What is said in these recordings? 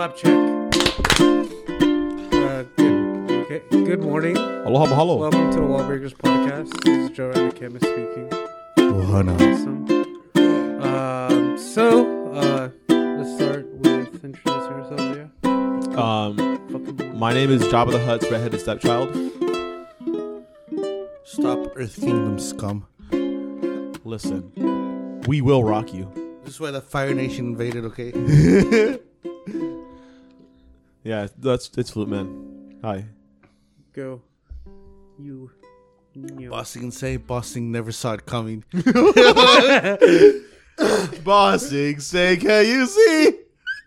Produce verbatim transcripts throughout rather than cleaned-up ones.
Clap check. Uh, good, okay. Good morning. Aloha mahalo. Welcome to the Wallbreakers podcast. This is Joe the chemist speaking. Ohana. Awesome. Um, so, uh, let's start with introducing yourselves, yeah? Um, Fucking my name is Jabba the Hutt's redheaded stepchild. Stop Earth Kingdom scum. Listen, we will rock you. This is why the Fire Nation invaded, okay? Yeah, that's it's Flute Man. Hi. go. You. you. Bossing say Bossing never saw it coming. Bossing, say, can you see?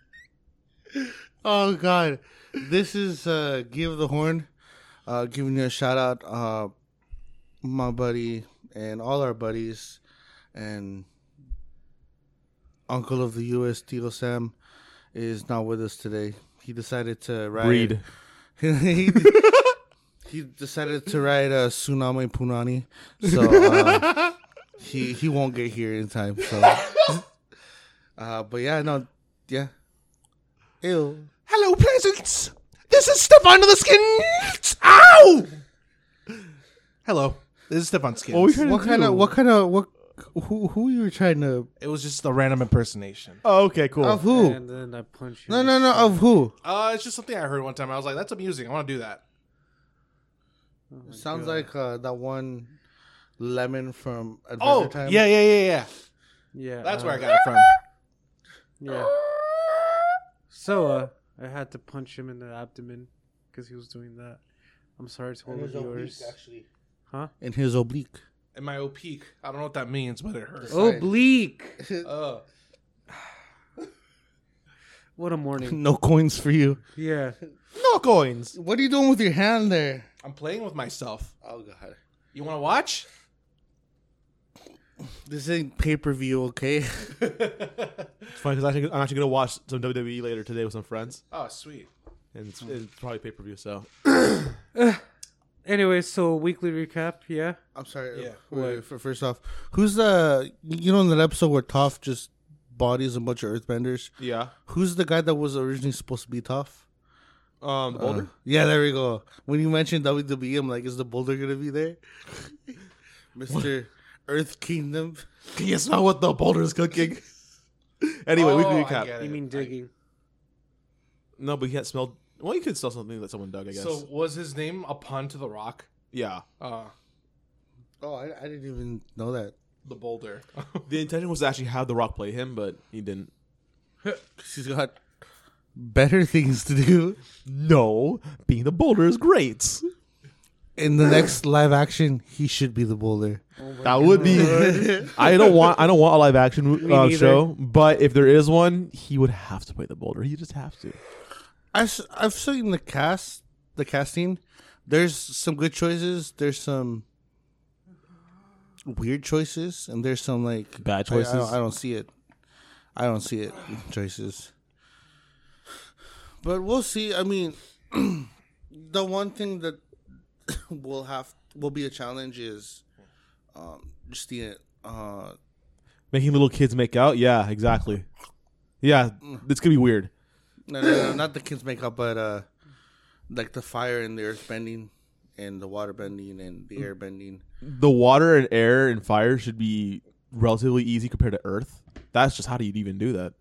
Oh god. This is uh Give the Horn. Uh giving you a shout out. Uh my buddy and all our buddies and uncle of the U S Tito Sam is not with us today. He decided to ride Breed. he, he decided to ride a Tsunami Punani. So uh, he he won't get here in time. So uh but yeah, no yeah. Ew. Hello, peasants. This is Stefan of the Skins. Ow! Hello, this is Stefan Skins. What, we trying to What kind do? of what kind of what who who you were trying to It was just a random impersonation. Oh, okay, cool. of who? And then I punch you. No no no of who? Uh, it's just something I heard one time. I was like, "That's amusing. I want to do that." Oh my Sounds God. like uh, that one lemon from Adventure Oh, Time. yeah, yeah, yeah, yeah. Yeah. That's uh, where I got it from. Yeah. So, uh, I had to punch him in the abdomen because he was doing that. I'm sorry to all the viewers. actually. Huh? In his oblique. In my oblique. I don't know what that means, but it hurts. Oh. Oblique. Uh, What a morning. No coins for you. Yeah. No coins. What are you doing with your hand there? I'm playing with myself. Oh god. You want to watch? This ain't pay per view, okay? It's funny because I'm actually going to watch some W W E later today with some friends. Oh, sweet. And it's, it's probably pay-per-view, so. Anyway, so weekly recap, yeah? I'm sorry. Yeah. Wait, wait, for, first off, who's the you know in that episode where Toph just bodies a bunch of earthbenders? Yeah. Who's the guy that was originally supposed to be Toph? Um, the boulder? Uh, yeah, there we go. When you mentioned W W E, I'm like, is the boulder gonna be there? Mister Earth Kingdom. It's not what the boulder is cooking. Anyway, Oh, weekly I recap. get it. You mean digging? No, but you can't smell. Well, you could smell something that someone dug, I guess. So, was his name a pun to the rock? yeah. Uh, Oh, I, I didn't even know that. the boulder. The intention was to actually have The Rock play him, but he didn't. She's got better things to do. No, being the boulder is great. In the next live action, he should be the boulder. Oh my That would be. I don't want. I don't want a live action Me uh, neither. show. But if there is one, he would have to play the boulder. He just have to. I, have seen the cast, the casting. There's some good choices. There's some weird choices, and there's some like Bad I- I, choices? don't, I don't see it. I don't see it. Choices. But we'll see. I mean, the one thing that will have will be a challenge is um, just the uh, Making little kids make out. Yeah, exactly. Yeah, it's gonna be weird. no, no, no, not the kids makeup, but uh, like the fire and the earth bending, and the water bending and the air bending. The water and air and fire should be relatively easy compared to Earth. That's just how do you even do that?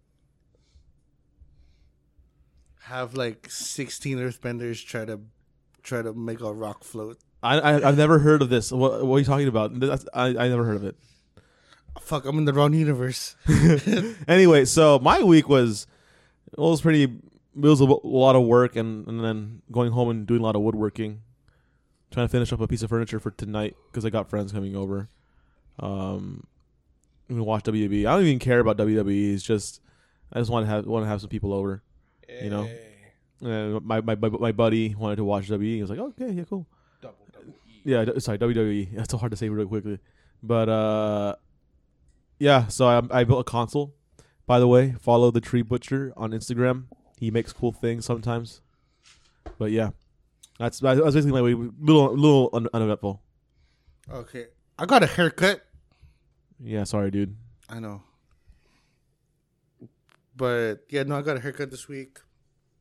Have like sixteen earthbenders try to try to make a rock float. I, I I've never heard of this. What, what are you talking about? That's, I I never heard of it. Fuck, I'm in the wrong universe. Anyway, so my week was well, it was pretty. It was a, a lot of work, and, and then going home and doing a lot of woodworking, trying to finish up a piece of furniture for tonight because I got friends coming over. Um, we watch W W E. I don't even care about W W E. It's just I just want to have want to have some people over. You know? Hey. And my, my my my buddy wanted to watch W W E. He was like, okay, yeah, cool. Double, double E. Yeah, d- sorry, W W E. That's so hard to say really quickly. But, uh, yeah, so I, I built a console. By the way, follow the Tree Butcher on Instagram. He makes cool things sometimes. But, yeah, that's that's basically my way. Little, little un- uneventful. Okay, I got a haircut. Yeah, sorry, dude. I know. But yeah, no, I got a haircut this week.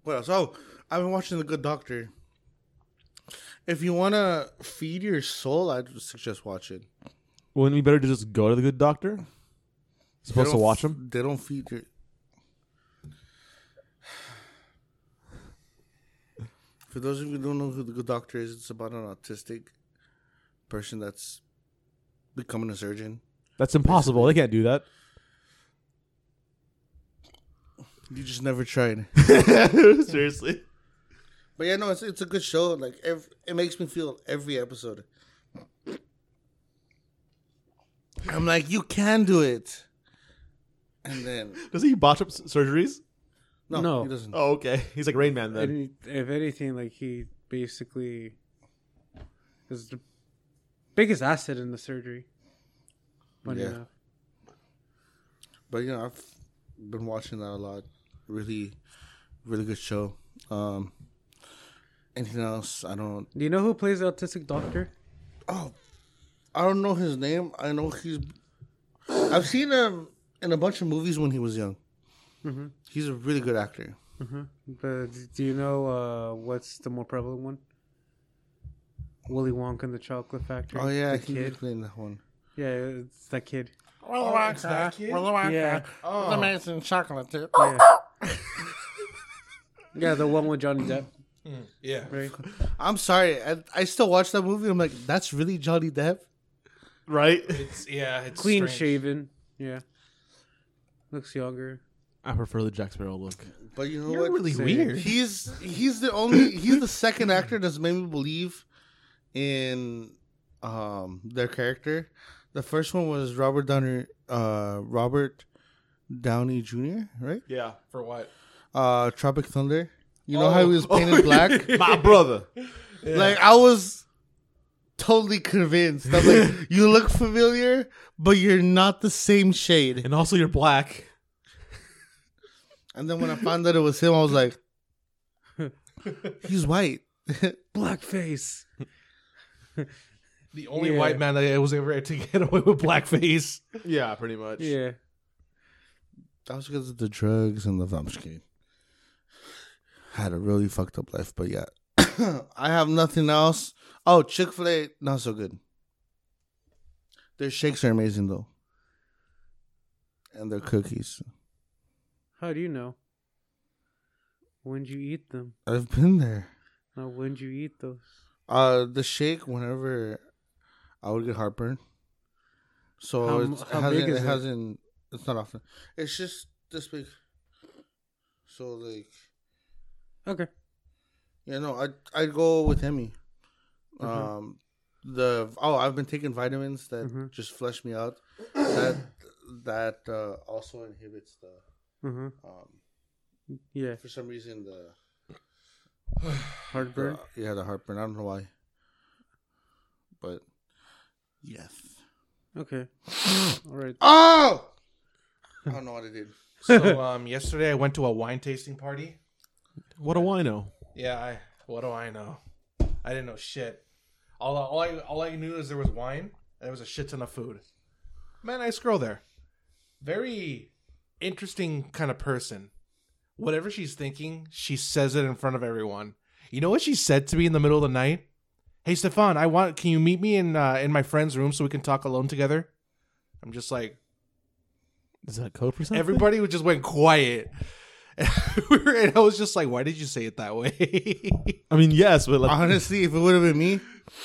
What else? Oh, I've been watching The Good Doctor. If you want to feed your soul, I'd suggest watching. Wouldn't it be better to just go to the good doctor? Supposed to watch him? They don't feed your... For those of you who don't know who The Good Doctor is, it's about an autistic person that's becoming a surgeon. That's impossible. They can't do that. You just never tried. Seriously. But yeah, no, it's it's a good show. Like every, it makes me feel every episode. I'm like, you can do it. And then Does he botch up s- surgeries? no, No. he doesn't. Oh, okay. He's like Rain Man then. Any, if anything, like he basically is the biggest asset in the surgery. Funny Yeah. enough. But you know, I've been watching that a lot. Really, really good show. Um, anything else? I don't. Do you know who plays the autistic doctor? Oh, I don't know his name. I know he's. I've seen him in a bunch of movies when he was young. Mm-hmm. He's a really good actor. Mm-hmm. But do you know uh, what's the more prevalent one? Willy Wonka and the Chocolate Factory. Oh yeah, the he kid. was playing that one. Yeah, it's that kid. Willy Wonka. Willy Wonka. Yeah. Oh. The amazing chocolate tip. Yeah. Yeah, the one with Johnny Depp. Yeah. Right. I'm sorry. I, I still watch that movie. I'm like, that's really Johnny Depp. Right? It's yeah. It's Clean strange. shaven. Yeah. Looks younger. I prefer the Jack Sparrow look. But you know You're what? really Same. weird. He's he's the only he's the second actor that's made me believe in um their character. The first one was Robert Downey uh Robert Downey Junior, right? Yeah. For what? Uh Tropic Thunder. You know Oh. how he was painted black? My brother. Like I was totally convinced. I'm like, you look familiar, but you're not the same shade. And also you're black. And then when I found out it was him, I was like, he's white. Blackface. The only Yeah. white man that was ever to get away with blackface. Yeah, pretty much. Yeah. That was because of the drugs and the. I'm just kidding. Had a really fucked up life, but yeah. I have nothing else. Oh, Chick-fil-A, not so good. Their shakes are amazing, though. And their cookies. How do you know? When'd you eat them? I've been there. Now, when'd you eat those? Uh, the shake, whenever I would get heartburn. So How- it's, it how hasn't, big is it it? hasn't, it's not often. It's just this big. So, like, Okay. yeah, no, I I go with Emmy. Mhm. Um, the oh, I've been taking vitamins that Mhm. just flush me out. That that uh, also inhibits the Mm-hmm. um Yeah. for some reason the, Heartburn. the yeah the heartburn. I don't know why, but yes. Okay. All right. Oh, I don't know what I did. So um, yesterday I went to a wine tasting party. What do I know? Yeah, I. What do I know? I didn't know shit. All, all I all I knew is there was wine and there was a shit ton of food. Man, nice girl there. Very interesting kind of person. Whatever she's thinking, she says it in front of everyone. You know what she said to me in the middle of the night? Hey, Stefan, I want. Can you meet me in uh, in my friend's room so we can talk alone together? I'm just like, Is that code for something? everybody would just went quiet. And I was just like, why did you say it that way? I mean, yes, but like, Honestly, if it would have been me,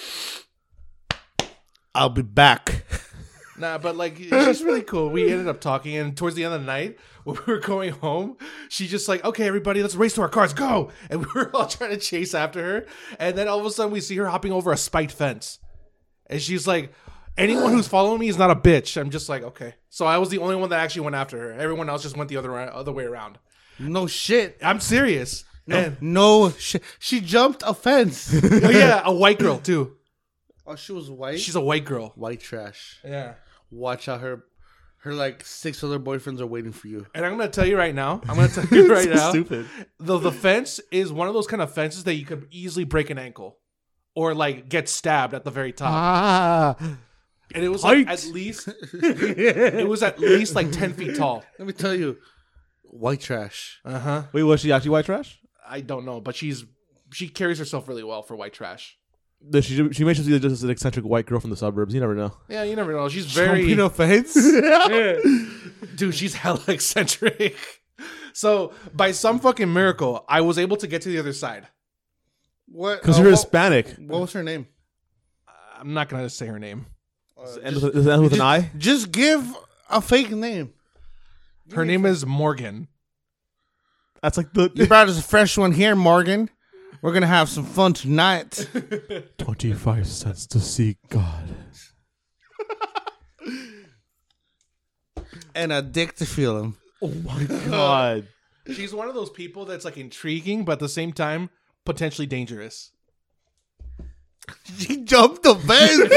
I'll be back. Nah, but like she's really cool. We ended up talking, and towards the end of the night, when we were going home, she just like, okay, everybody, let's race to our cars, go! And we were all trying to chase after her, and then all of a sudden we see her hopping over a spiked fence, and she's like, anyone who's following me is not a bitch. I'm just like, okay. So I was the only one that actually went after her. Everyone else just went the other other way around. No shit. I'm serious. No, And, no shit. She jumped a fence. oh yeah, a white girl too. Oh, she was white. She's a white girl. white trash. Yeah. Watch out, her, her like six other boyfriends are waiting for you. And I'm gonna tell you right now. I'm gonna tell you right so now. stupid. The the fence is one of those kind of fences that you could easily break an ankle, or like get stabbed at the very top. Ah. And it was like Height. at least it was at least like ten feet tall. Let me tell you, white trash. Uh huh. Wait, was she actually white trash? I don't know, but she's she carries herself really well for white trash. Does She she may just be just an eccentric white girl from the suburbs. You never know. Yeah, you never know. She's very Jumping a fence. dude. She's hella eccentric. So by some fucking miracle, I was able to get to the other side. What? Because uh, you're what- Hispanic. What was her name? I'm not gonna say her name. Uh, Does it end just, with, does it end with an just- I? just give a fake name. Her name is Morgan. That's like the You brought us a fresh one here, Morgan. We're gonna have some fun tonight. twenty-five cents to see God. And a dick to feel him. Oh my God. She's one of those people that's like intriguing, but at the same time potentially dangerous. She jumped the fence.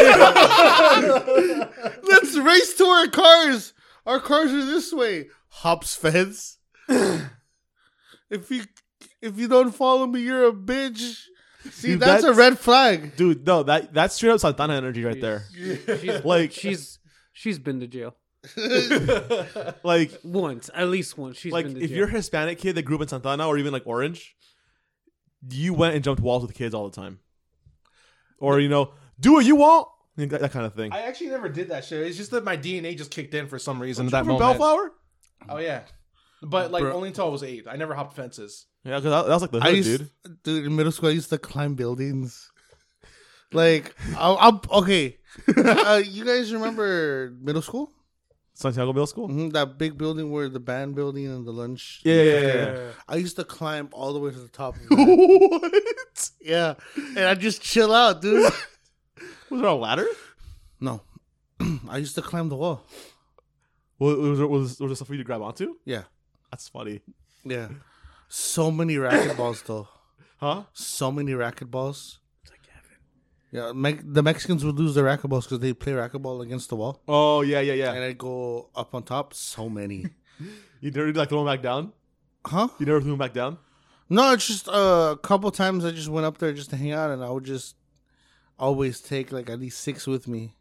Let's race to our cars. Our cars are this way. Hops fence. If you if you don't follow me, you're a bitch. See, Dude, that's, that's- a red flag. Dude, no, that that's straight up Santana energy right there. She's, Like- she's she's been to jail Like, once, at least once. She's like been to if jail. you're a Hispanic kid that grew up in Santana or even like Orange, you went and jumped walls with kids all the time. Or, you know, do what you want. That, that kind of thing. I actually never did that shit. It's just that my D N A just kicked in for some reason at that From moment. Bellflower? Oh yeah, but like Bro. only until I was eight. I never hopped fences. Yeah, because that, that was like the I hood, used, dude. dude, in middle school, I used to climb buildings. Like, I'll, I'll okay. uh, you guys remember middle school? Santiago Middle School? hmm That big building where the band building and the lunch. Yeah, yeah, yeah. yeah. I used to climb all the way to the top of that. What? Yeah. And I just chill out, dude. Was there a ladder? No. I used to climb the wall. Was, was, there, was, was there stuff for you to grab onto? Yeah. That's funny. Yeah. So many racquetballs, though. Huh? So many racquetballs. Yeah, Me- the Mexicans would lose their racquetballs because they play racquetball against the wall. Oh, yeah, yeah, yeah. And I'd go up on top. So many. You never like throw them back down? Huh? You never threw them back down? No, it's just uh, a couple times I just went up there just to hang out, and I would just always take like at least six with me.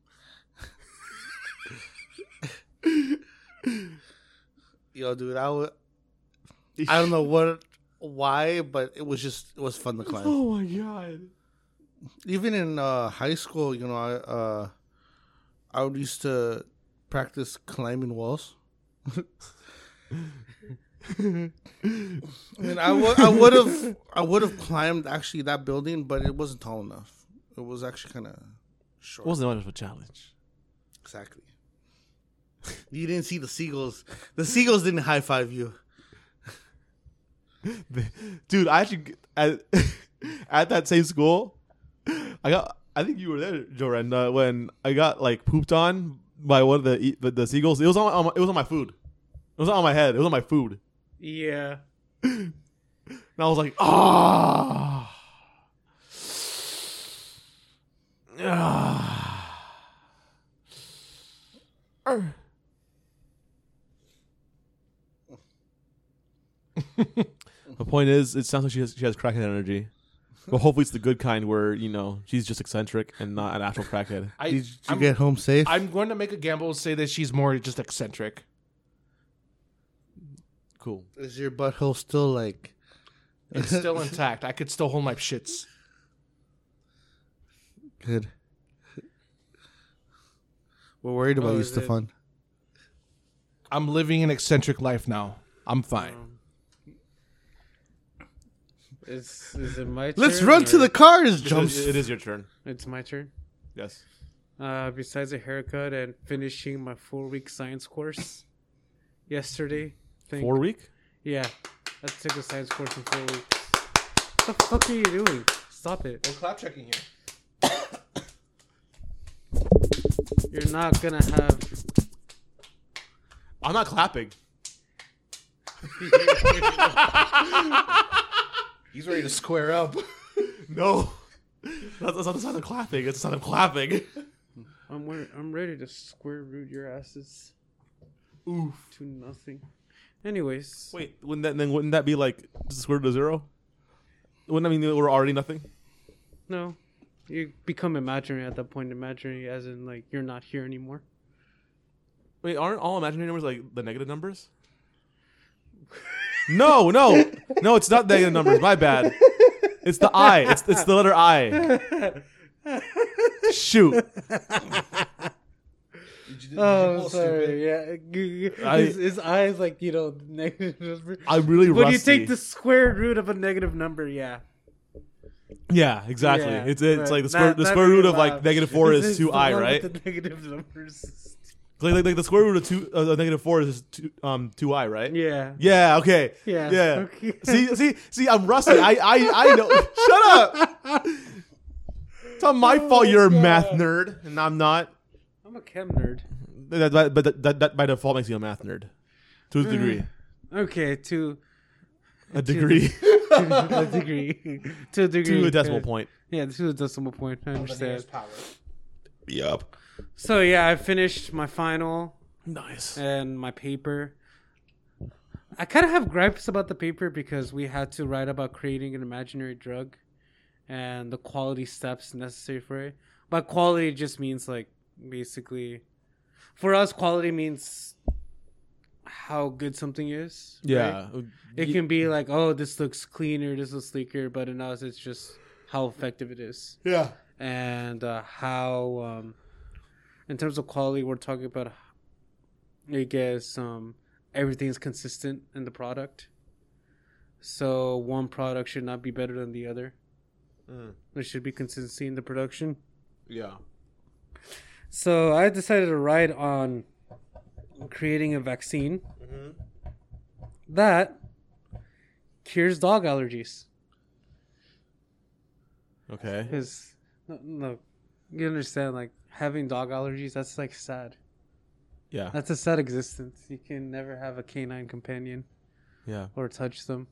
Yo, dude, I would. I don't know what, why, but it was just it was fun to climb. Oh my god. Even in uh, high school, you know, I uh, I would used to practice climbing walls. I mean, I would I would have I would have climbed actually that building, but it wasn't tall enough. It was actually kind of short. It wasn't much of a challenge. Exactly. You didn't see the seagulls. The seagulls didn't high five you. Dude, I actually at, at that same school, I got. I think you were there, Joran, uh, when I got like pooped on by one of the e- the, the seagulls. It was on, on my, it was on my food. It was not on my head. It was on my food. Yeah. And I was like, ah. Ah. Arr. The point is, it sounds like she has she has crackhead energy, but hopefully it's the good kind where you know she's just eccentric and not an actual crackhead. I, Did you I'm, get home safe? I'm going to make a gamble and say that she's more just eccentric. Cool. Is your butthole still like? It's still intact. I could still hold my shits. Good. We're worried about Oh, you, is it- Stefan. I'm living an eccentric life now. I'm fine. Um, is is it my turn? Let's run to or- the cars, It jumps. is, it is your turn. It's my turn. Yes. Uh, besides a haircut and finishing my four week science course yesterday. Think, Four week. Yeah, I took a science course in four weeks. What the fuck are you doing? Stop it! We're clap checking here. You're not gonna have. I'm not clapping. He's ready to square up. No. That's, that's not the sound of clapping. It's the sound of clapping. I'm wor- I'm ready to square root your asses. Oof. To nothing. Anyways, Wait, wouldn't that then wouldn't that be like just square root of zero? Wouldn't that mean that we're already nothing? no, you become imaginary at that point. Imaginary, as in like you're not here anymore. Wait, aren't all imaginary numbers like the negative numbers? No, no, no. It's not negative numbers. My bad. It's the I. It's it's the letter I. Shoot. Oh, sorry. Yeah, I- his, his eyes like you know negative number. I'm really When rusty. you take the square root of a negative number, yeah. Yeah, exactly. Yeah, it's it's but like the square not- the not square really root of loud. like negative four This is two the I, one right? with the negative numbers. Like, like like the square root of two uh, of negative four is two um two I, right? Yeah. Yeah. Okay. Yeah. Yeah. Okay. See, see, see. I'm rusty. I, I, I know. Shut up. It's not my fault. You're a math nerd, and I'm not. I'm a chem nerd. That, that, but that, that, that by default makes you a math nerd, to a degree. Okay, to A degree. a degree, to a degree, to a decimal yeah. point. Yeah, to a decimal point. I The understand. nearest power. Yup. So yeah, I finished my final Nice. and my paper. I kind of have gripes about the paper because we had to write about creating an imaginary drug and the quality steps necessary for it. By quality, it just means like basically, for us, quality means how good something is. Yeah. right? It can be like, oh, this looks cleaner, this looks sleeker, but in us, it's just how effective it is. Yeah. And uh, how, um, in terms of quality, we're talking about, I guess, um, everything's consistent in the product. So one product should not be better than the other. Mm. There should be consistency in the production. Yeah. So I decided to write on creating a vaccine that cures dog allergies. Okay. Because, no, no, you understand, like, having dog allergies, that's, like, sad. Yeah. That's a sad existence. You can never have a canine companion Yeah. or touch them.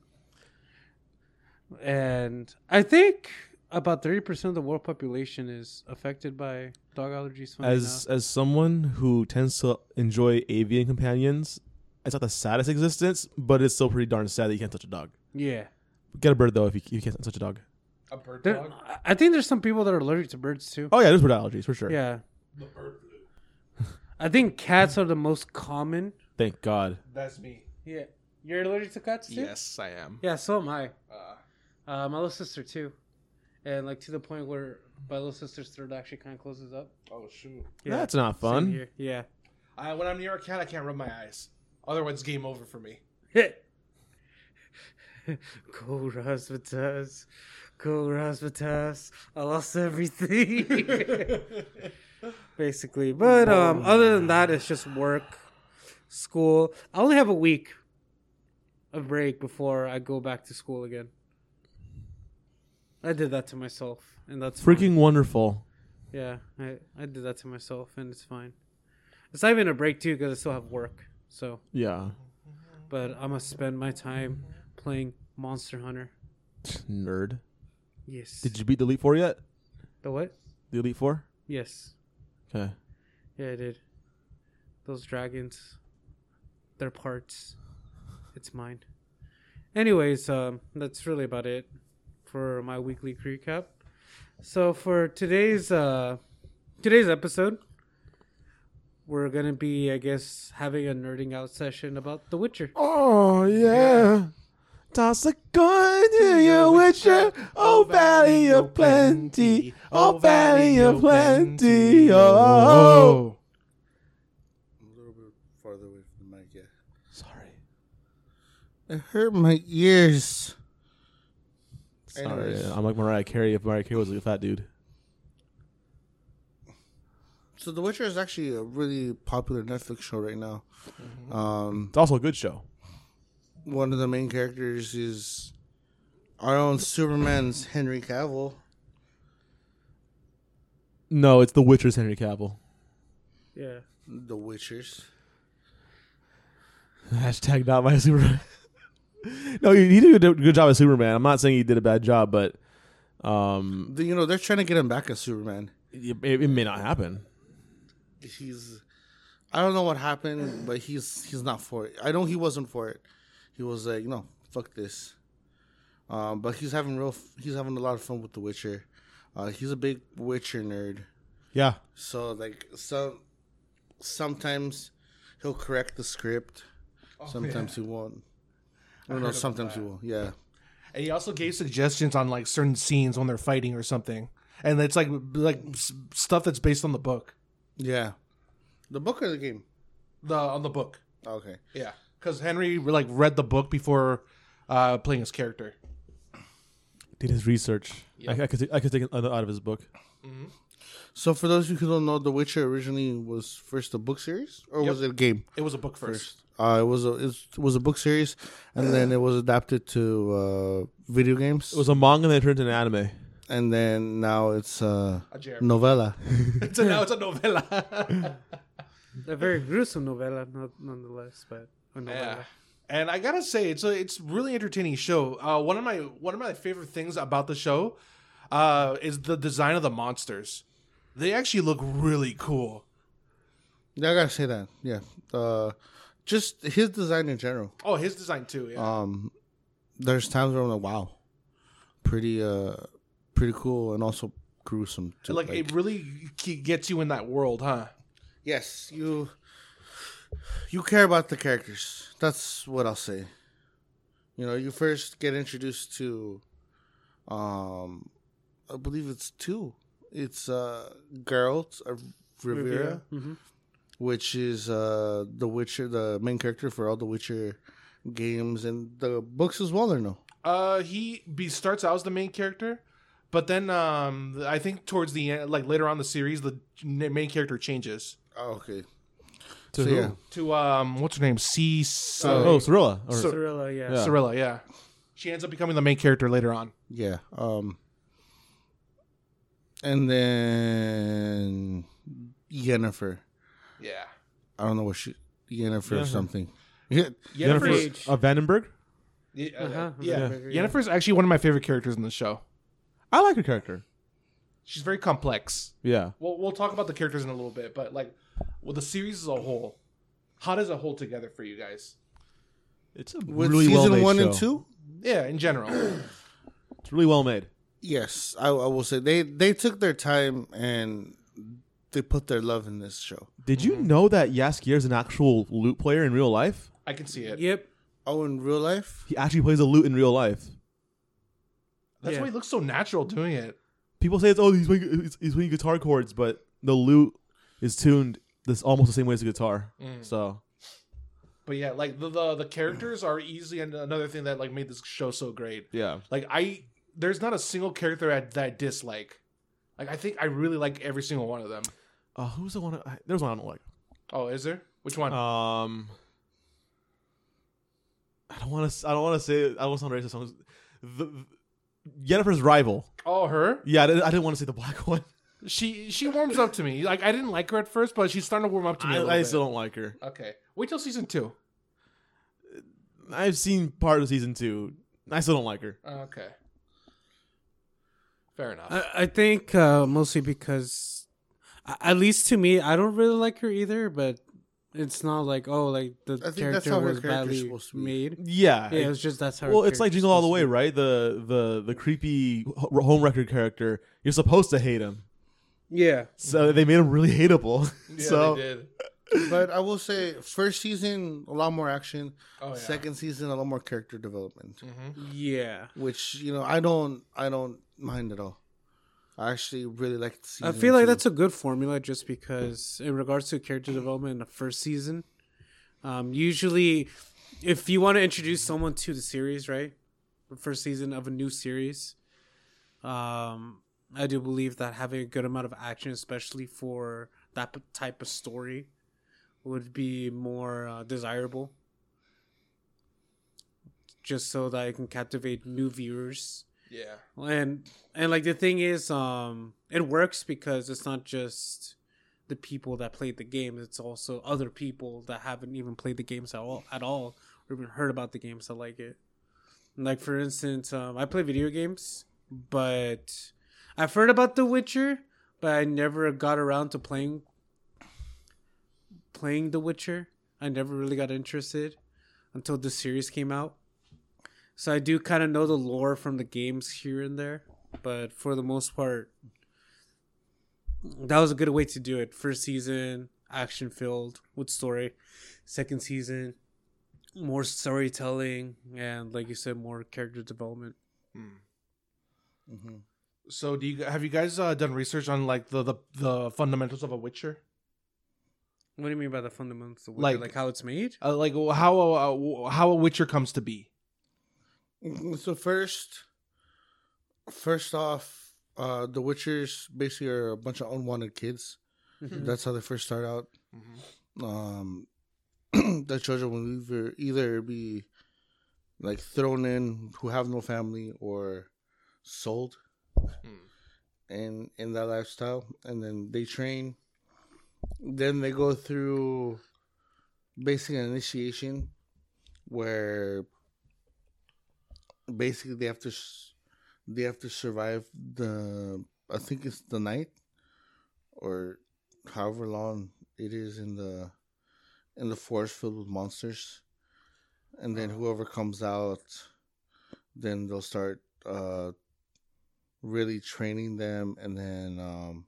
And I think about thirty percent of the world population is affected by dog allergies. funny As enough. as someone who tends to enjoy avian companions, it's not the saddest existence, but it's still pretty darn sad that you can't touch a dog. Yeah. Get a bird though if you, you can't touch a dog. A bird There, dog. I think there's some people that are allergic to birds, too. Oh yeah, there's bird allergies for sure. Yeah. The bird flu. I think cats are the most common. Thank God. That's me. Yeah. You're allergic to cats, too? Yes, I am. Yeah, so am I. Uh, Uh, my little sister too, and like to the point where my little sister's throat actually kind of closes up. oh shoot. Yeah, That's not same fun. here. Yeah. I, when I'm near a cat, I can't rub my eyes. Otherwise, game over for me. Go Rasputas, go Rasputas. I lost everything. Basically, but um, other than that, it's just work, school. I only have a week of break before I go back to school again. I did that to myself, and that's fine. Freaking wonderful. Yeah, I, I did that to myself, and it's fine. It's not even a break, too, because I still have work. So, Yeah. but I'm going to spend my time playing Monster Hunter. Nerd. Yes. Did you beat the Elite Four yet? The what? The Elite Four? Yes. Okay. Yeah, I did. Those dragons, their parts, it's mine. Anyways, um, that's really about it for my weekly recap. So for today's uh today's episode, we're gonna be, I guess, having a nerding out session about The Witcher. Oh yeah. Toss a coin to your Witcher, oh valley of plenty, oh valley of plenty, oh. A little bit farther away from the mic, yeah. Sorry. It hurt my ears. Sorry. Anyways. I'm like Mariah Carey if Mariah Carey was a fat dude. So The Witcher is actually a really popular Netflix show right now. Um, It's also a good show. one of the main characters is our own Superman's Henry Cavill. No, it's The Witcher's Henry Cavill. Yeah. The Witchers. Hashtag not my Superman. No, he, he did a good job as Superman. I'm not saying he did a bad job, but um, The- you know, they're trying to get him back as Superman. it, it may not happen. He's, I don't know what happened, but he's he's not for it. I know he wasn't for it. He was like, no, fuck this. Um, but he's having real, he's having a lot of fun with The Witcher. Uh, he's a big Witcher nerd. Yeah. So like, so sometimes he'll correct the script. Oh, Sometimes he won't. I don't know. heard about Sometimes that. you will. Yeah. And he also gave suggestions on like certain scenes when they're fighting or something, and it's like like s- stuff that's based on the book, Yeah. The book or the game? the on the book. Okay. Yeah, because Henry like read the book before uh, playing his character. Did his research. Yep. I, I could take, I could take it out of his book. So for those of you who don't know, The Witcher originally was first a book series, or Yep. was it a game It was a book first. first? Uh, it was a it was a book series, and then it was adapted to uh, video games. It was a manga and then it turned into an anime. and then now it's uh, A J R P G. novella. It's a, now it's a novella. A very gruesome novella, not, nonetheless, but a Yeah. novella. And I gotta say, it's a it's really entertaining show. Uh, one of my one of my favorite things about the show uh, is the design of the monsters. They actually look really cool. Yeah, I gotta say that. Yeah, uh, just his design in general. Oh, his design too. Yeah. Um, there's times where I'm like, wow, pretty uh, pretty cool, and also gruesome too. like, it really ke- gets you in that world, huh? yes, you you care about the characters. That's what I'll say. You know, you first get introduced to, um, I believe it's two. It's uh, Geralt of Rivera, Mhm. which is uh, the Witcher, the main character for all the Witcher games and the books as well, or no? Uh, he be starts out as the main character, but then um, I think towards the end, like later on in the series, the n- main character changes Oh, okay. To So, who? yeah. to um, what's her name? C. Uh, Oh, Cirilla. Or, Cir- Cirilla, yeah. Yeah. Cirilla. Yeah, she ends up becoming the main character later on. Yeah. Um, and then Yennefer. Yeah. I don't know what she Yennefer or Yennefer. something. Yeah. Jennifer Page. uh, Vandenberg. Yeah, uh, Uh-huh. yeah. Yeah. Yeah. Yennefer's actually one of my favorite characters in the show. I like her character. She's very complex. Yeah. We'll we'll talk about the characters in a little bit, but like, well, the series as a whole, how does it hold together for you guys? It's a With really season well made one show. and two, Yeah, in general. It's really well made. yes, I, I will say they they took their time and they put their love in this show. Did you know that Jaskier is an actual lute player in real life? I can see it. Yep. Oh, in real life, He actually plays a lute in real life. That's Yeah. why he looks so natural doing it. People say it's oh he's playing, he's, he's playing guitar chords, but the lute is tuned this almost the same way as a guitar. Mm. So But yeah, like the, the the characters are easily an- another thing that like made this show so great. yeah, Like I, there's not a single character I, that I dislike. Like I think I really like every single one of them. uh, who's the one? I, there's one I don't like. Oh, is there? Which one? Um, I don't want to. I don't want to say. I don't want to sound racist. I was- The, the Yennefer's rival. oh, her. Yeah, I didn't, I didn't want to say the black one. She she warms up to me. Like I didn't like her at first, but she's starting to warm up to me. a I, little I bit. still don't like her. Okay, wait till season two. I've seen part of season two. I still don't like her. Okay, fair enough. I, I think uh, mostly because, a- at least to me, I don't really like her either. But it's not like oh, like the I think that's character how her was character's badly supposed to be. made. Yeah. Yeah, it was just that's how. her well, it's like character's Jingle All the supposed Way, to be. right? The the the creepy ho- home record character. You're supposed to hate him, Yeah, so they made him really hateable. yeah, so they did. but I will say first season a lot more action. Oh yeah. Second season a lot more character development, Mhm. yeah. which you know I don't I don't mind at all. I actually really like. I feel like that's a good formula just because in regards to character development in the first season, um, usually if you want to introduce someone to the series, right, the first season of a new series, um, I do believe that having a good amount of action, especially for that p- type of story, would be more uh, desirable. Just so that it can captivate new viewers. Yeah. And and like the thing is, um, it works because it's not just the people that played the game; it's also other people that haven't even played the games at all, at all, or even heard about the games that like it. Like for instance, um, I play video games, but I've heard about The Witcher, but I never got around to playing playing The Witcher. I never really got interested until the series came out. So I do kind of know the lore from the games here and there, but for the most part, that was a good way to do it. First season, action filled with story. Second season, more storytelling, and like you said, more character development. Mm-hmm. So, do you have you guys uh, done research on like the, the the fundamentals of a Witcher? What do you mean by the fundamentals of Witcher? Like- Like, how it's made? Uh, like how uh, how a Witcher comes to be? So first, first off, uh, the Witchers basically are a bunch of unwanted kids. Mhm. That's how they first start out. Mm-hmm. Um, the children will either either be like thrown in who have no family or sold in in that lifestyle, and then they train. Then they go through basically an initiation where basically they have to s- they have to survive the I think it's the night or however long it is in the in the forest filled with monsters, and then whoever comes out, then they'll start uh really training them, and then um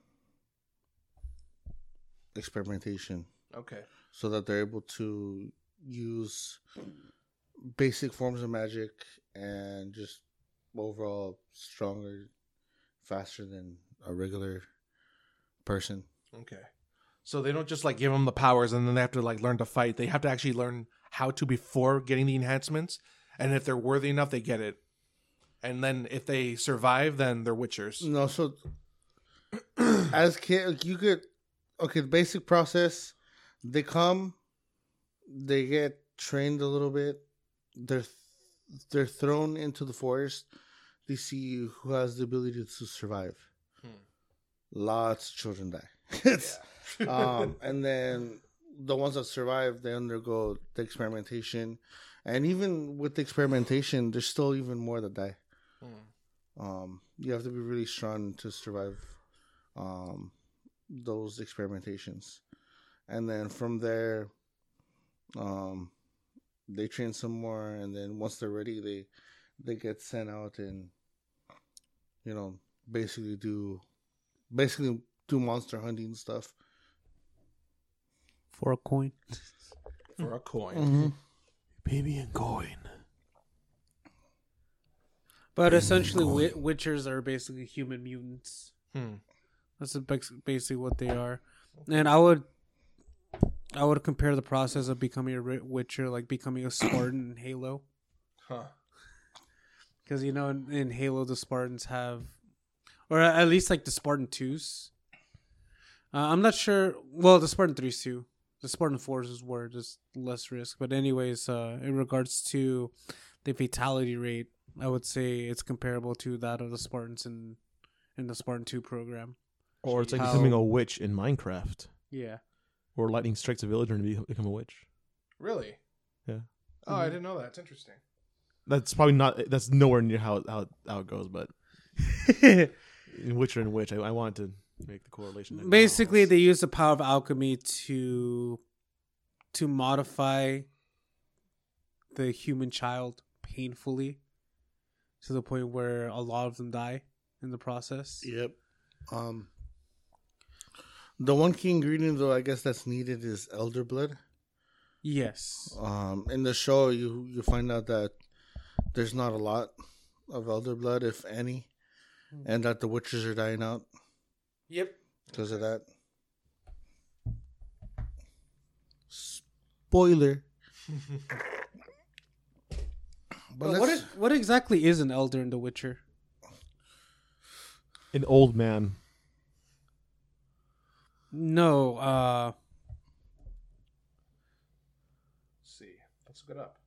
experimentation Okay. so that they're able to use basic forms of magic and just overall stronger, faster than a regular person. Okay. So they don't just like give them the powers and then they have to like learn to fight. They have to actually learn how to before getting the enhancements, and if they're worthy enough, they get it. And then if they survive, then they're Witchers. No, so as kid, you could okay. The basic process: they come, they get trained a little bit. They're they're thrown into the forest. They see who has the ability to survive. Hmm. Lots of children die. it's, um, and then the ones that survive, they undergo the experimentation, and even with the experimentation, there's still even more that die. Hmm. Um, you have to be really strong to survive um, those experimentations, and then from there, um, they train some more, and then once they're ready, they they get sent out and you know basically do basically do monster hunting stuff. For a coin. For a coin. Mm-hmm. Baby and coin. But essentially, wi- Witchers are basically human mutants. Hmm. That's a bas- basically what they are. And I would, I would compare the process of becoming a ri- Witcher like becoming a Spartan in Halo, Huh. because you know in, in Halo the Spartans have, or at least like the Spartan twos. Uh, I'm not sure. Well, the Spartan threes too. The Spartan fours is where there's less risk. But anyways, uh, in regards to the fatality rate, I would say it's comparable to that of the Spartans in in the Spartan two program. Or it's like How- becoming a witch in Minecraft. Yeah. Or lightning strikes a villager and be- become a witch. Really? Yeah. Oh, I didn't know that. It's interesting. That's probably not. That's nowhere near how how how it goes. But in Witcher and Witch, I, I wanted to make the correlation. there. Basically, they use the power of alchemy to to modify the human child painfully to the point where a lot of them die in the process. Yep. Um, the one key ingredient, though, I guess that's needed is elder blood. Yes. Um, in the show, you you find out that there's not a lot of elder blood, if any, and that the witches are dying out Yep. because of that. Spoiler. But But what let's- what exactly is an elder in The Witcher? an old man. No, uh Let's see. Let's look it up.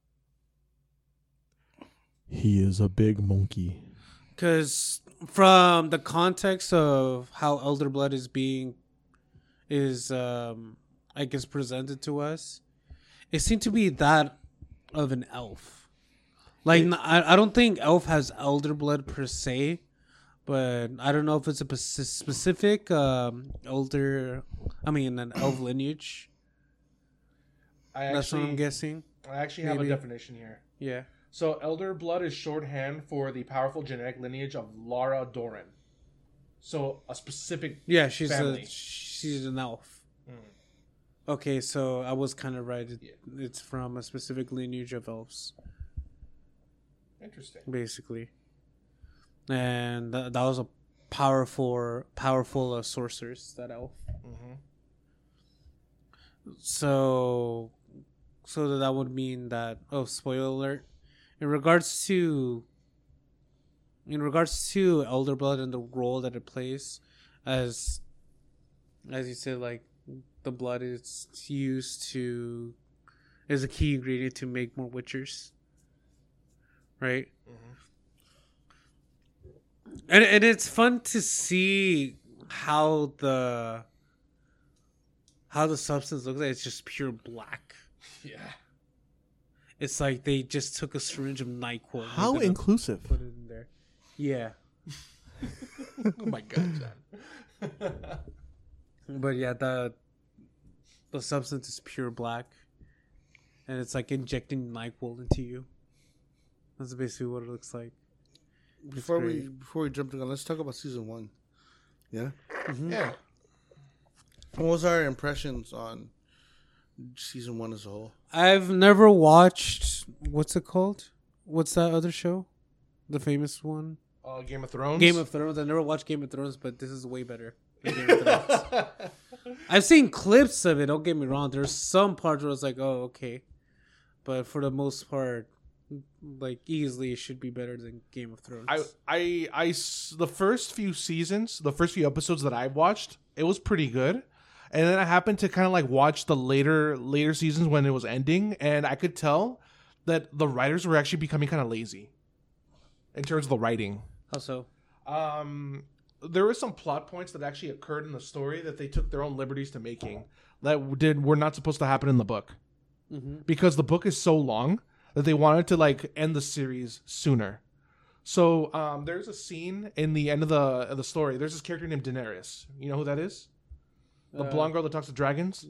He is a big monkey. because from the context of how elder blood is being is um I guess presented to us, it seemed to be that of an elf. Like n I I don't think elf has elder blood per se, but I don't know if it's a pec- specific um elder. I mean, an elf lineage. I That's actually, what I'm guessing. I actually have Maybe. a definition here. Yeah. So, elder blood is shorthand for the powerful genetic lineage of Lara Doran. So, a specific. Yeah, she's Family. a she's an elf. Mm. Okay, so I was kind of right. It, Yeah. It's from a specific lineage of elves, Interesting. basically, and th- that was a powerful, powerful uh, sorceress. That elf. Mm-hmm. So, so that would mean that. Oh, spoiler alert! In regards to, in regards to Elder Blood and the role that it plays, as, as you said, like the blood is used to, is a key ingredient to make more Witchers. Right. Mm-hmm. And and it's fun to see how the how the substance looks like. It's just pure black. Yeah. It's like they just took a syringe of NyQuil. and How they're gonna inclusive. put it in there. Yeah, Oh my god, John. but yeah, the the substance is pure black, and it's like injecting NyQuil into you. That's basically what it looks like. Before we great. before we jump the gun, let's talk about season one. Yeah. Yeah. What was our impressions on season one as a whole? I've never watched. What's it called? What's that other show? The famous one. Uh, Game of Thrones. Game of Thrones. I never watched Game of Thrones, but this is way better than Game of Thrones. I've seen clips of it. Don't get me wrong. There's some parts where I was like, "Oh, okay," but for the most part, like easily, it should be better than Game of Thrones. I, I, I, s- the first few seasons, the first few episodes that I watched, it was pretty good. And then I happened to kind of like watch the later, later seasons when it was ending, and I could tell that the writers were actually becoming kind of lazy in terms of the writing. How so? Um, there were some plot points that actually occurred in the story that they took their own liberties to making that did were not supposed to happen in the book, Mm-hmm. because the book is so long that they wanted to like end the series sooner. So um, there's a scene in the end of the of the story. There's this character named Daenerys. You know who that is? The Uh, blonde girl that talks to dragons.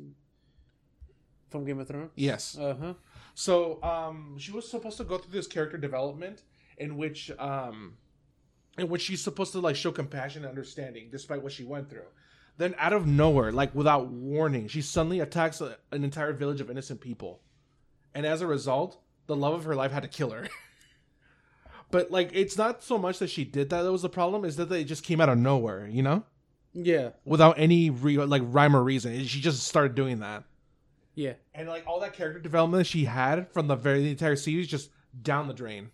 From Game of Thrones. Yes. Uh huh. So um, she was supposed to go through this character development in which um, in which she's supposed to like show compassion and understanding despite what she went through. Then out of nowhere, like without warning, she suddenly attacks a, an entire village of innocent people, and as a result, the love of her life had to kill her. But like, it's not so much that she did that that was the problem; is that they just came out of nowhere, you know, Yeah. without any re- like rhyme or reason. She just started doing that. Yeah. And like all that character development she had from the very the entire series just down the drain.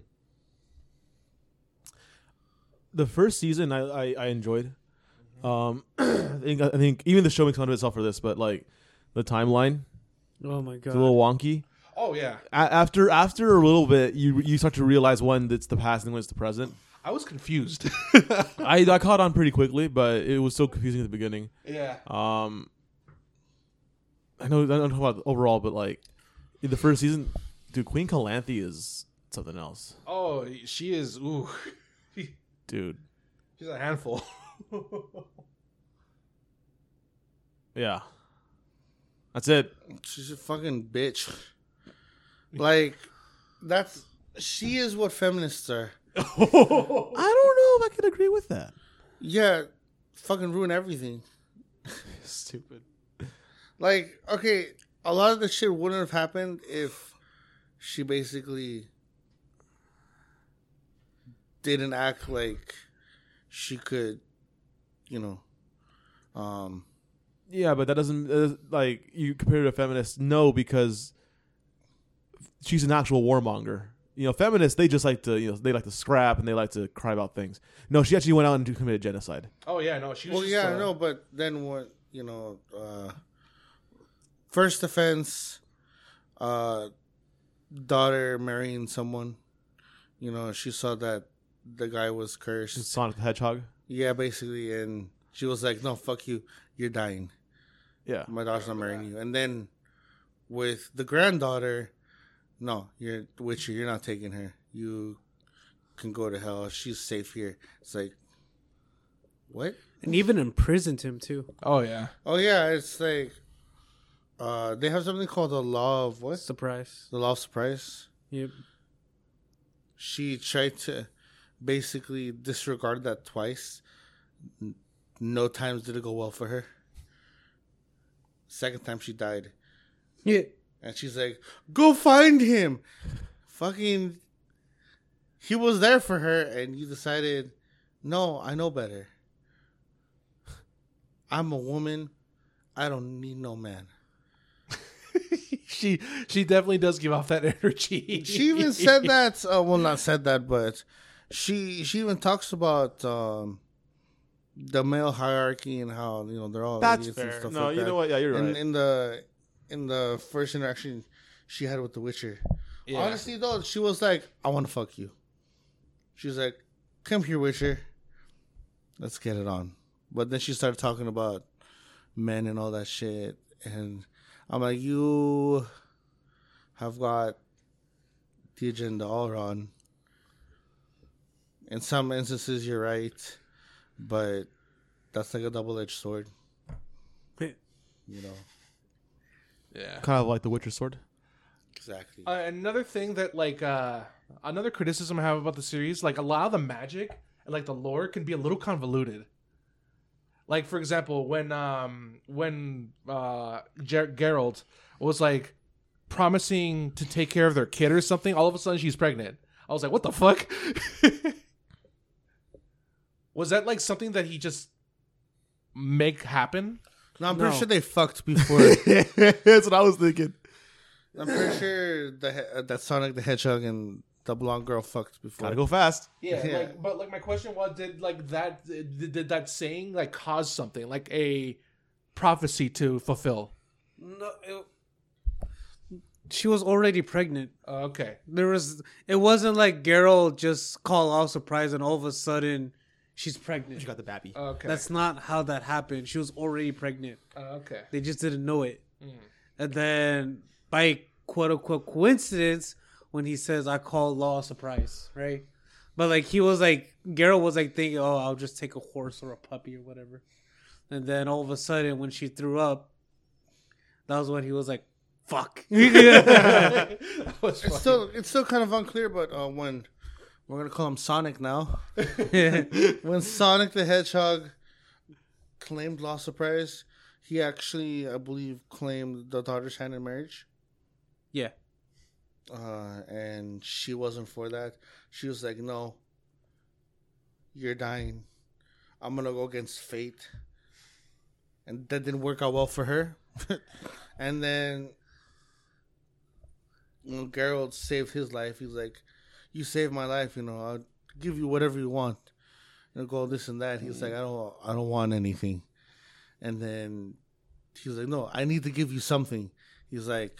The first season I, I, I enjoyed. Um, I think I think even the show makes fun of itself for this, but like the timeline, Oh my it's a god. little wonky. Oh yeah, A- after after a little bit, you you start to realize when it's the past and when it's the present. I was confused. I, I caught on pretty quickly, but it was so confusing at the beginning. Yeah. Um, I know I don't know about overall, but like in the first season, dude, Queen Calanthe is something else, Oh, she is. Ooh, dude. she's a handful. Yeah, that's it. She's a fucking bitch. Like, that's she is what feminists are. I don't know if I can agree with that. Yeah, fucking ruin everything. Stupid. Like, okay, a lot of the shit wouldn't have happened if she basically didn't act like she could, you know, um, Yeah, but that doesn't uh, like you compare her to a feminist. No, because she's an actual warmonger. You know, feminists they just like to you know they like to scrap and they like to cry about things. No, she actually went out and committed genocide. Oh yeah, no, she was. well, just, yeah, uh, no, but then what, you know, uh, first offense, uh, daughter marrying someone, you know, she saw that the guy was cursed. Sonic the Hedgehog. Yeah, basically, and she was like, "No, fuck you, you're dying. Yeah, My daughter's not marrying you." And then with the granddaughter, no, you're Witcher. You're not taking her. You can go to hell. She's safe here. It's like, what? And even imprisoned him too. Oh yeah. Oh yeah, it's like, uh, they have something called the law of what? Surprise. The law of surprise. Yep. She tried to basically disregard that twice. N- No times did it go well for her. Second time she died. Yeah. And she's like, go find him. Fucking, he was there for her, and you decided, no, I know better. I'm a woman. I don't need no man. she she definitely does give off that energy. She even said that. Uh, well, not said that, but she she even talks about um, the male hierarchy and how you know they're all That's idiots and fair. stuff No, like you that. know what? Yeah, you're in, right. in the in the first interaction she had with the Witcher. Yeah. Honestly, though, she was like, "I want to fuck you." She was like, "Come here, Witcher. Let's get it on." But then she started talking about men and all that shit, and I'm like, "You have got the agenda all wrong. In some instances, you're right, but that's like a double-edged sword." You know, Yeah. Kind of like the Witcher sword. exactly. Uh, another thing that like uh another criticism I have about the series, like a lot of the magic and like the lore can be a little convoluted. Like for example, when um when uh Ger- Geralt was like promising to take care of their kid or something, all of a sudden she's pregnant. I was like, what the fuck? Was that like something that he just make happen? No, I'm pretty No. sure they fucked before. That's what I was thinking. I'm pretty sure the he- uh, that Sonic the Hedgehog and the blonde girl fucked before. Gotta go fast. Yeah, Yeah. like but like my question was, did like that did, did that saying like cause something like a prophecy to fulfill? No, it, she was already pregnant. Uh, okay. There was. It wasn't like Geralt just called all surprise and all of a sudden she's pregnant. She got the baby. Okay. That's not how that happened. She was already pregnant. uh, okay. They just didn't know it. Mm. And then by quote unquote coincidence, when he says I call law a surprise, right? But like he was like Geralt was like thinking, oh, I'll just take a horse or a puppy or whatever. And then all of a sudden when she threw up, that was when he was like, fuck. That was It's funny. still it's still kind of unclear, but uh, when we're gonna call him Sonic now, when Sonic the Hedgehog claimed Lost Surprise, he actually, I believe, claimed the daughter's hand in marriage. Yeah. Uh, and she wasn't for that. She was like, "No, you're dying. I'm gonna go against fate." And that didn't work out well for her. And then when Geralt saved his life, he's like, "You saved my life. You know, I'll give you whatever you want. You know, go this and that." He's like, "I don't, I don't want anything." And then he was like, "No, I need to give you something." He's like,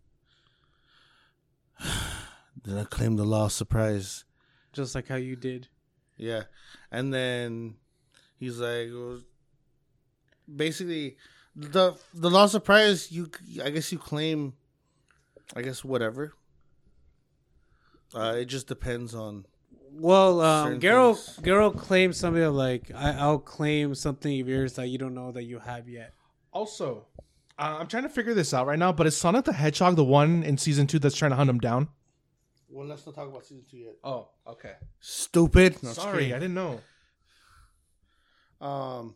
"Then I claim the lost surprise." Just like how you did. Yeah. And then he's like, well, basically, the the lost surprise, you, I guess you claim, I guess, whatever. Uh, it just depends on. Well, um, Certain Geralt things. Geralt claimed something of like I, I'll claim something of yours that you don't know that you have yet. Also, uh, I'm trying to figure this out right now, but is Sonic the Hedgehog the one in season two that's trying to hunt him down? Well, let's not talk about season two yet. Oh, okay. Stupid. No, just Sorry, kidding. I didn't know. Um,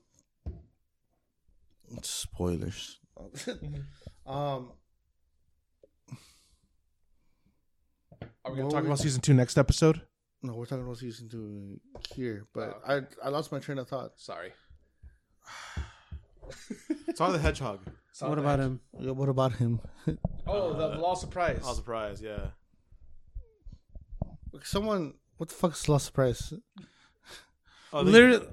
spoilers. um, Are we gonna What talk we- about season two next episode? no, we're talking about season two here, but I I lost my train of thought. Sorry. Sonic the Hedgehog. What about him? Yeah, what about him? Oh, the Lost Surprise. Oh, surprise! Yeah. Someone, what the fuck is lost surprise? Oh, they- Literally.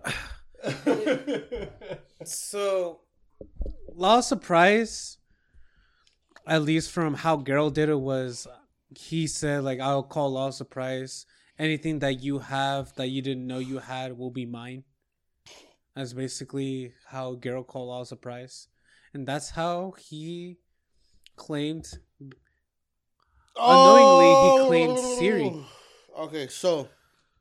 So, Lost Surprise, at least from how Geralt did it, was he said like I'll call Lost Surprise. Anything that you have that you didn't know you had will be mine. That's basically how Geralt called Lost Surprise, and that's how he claimed. Unknowingly, he claimed Siri. Okay, so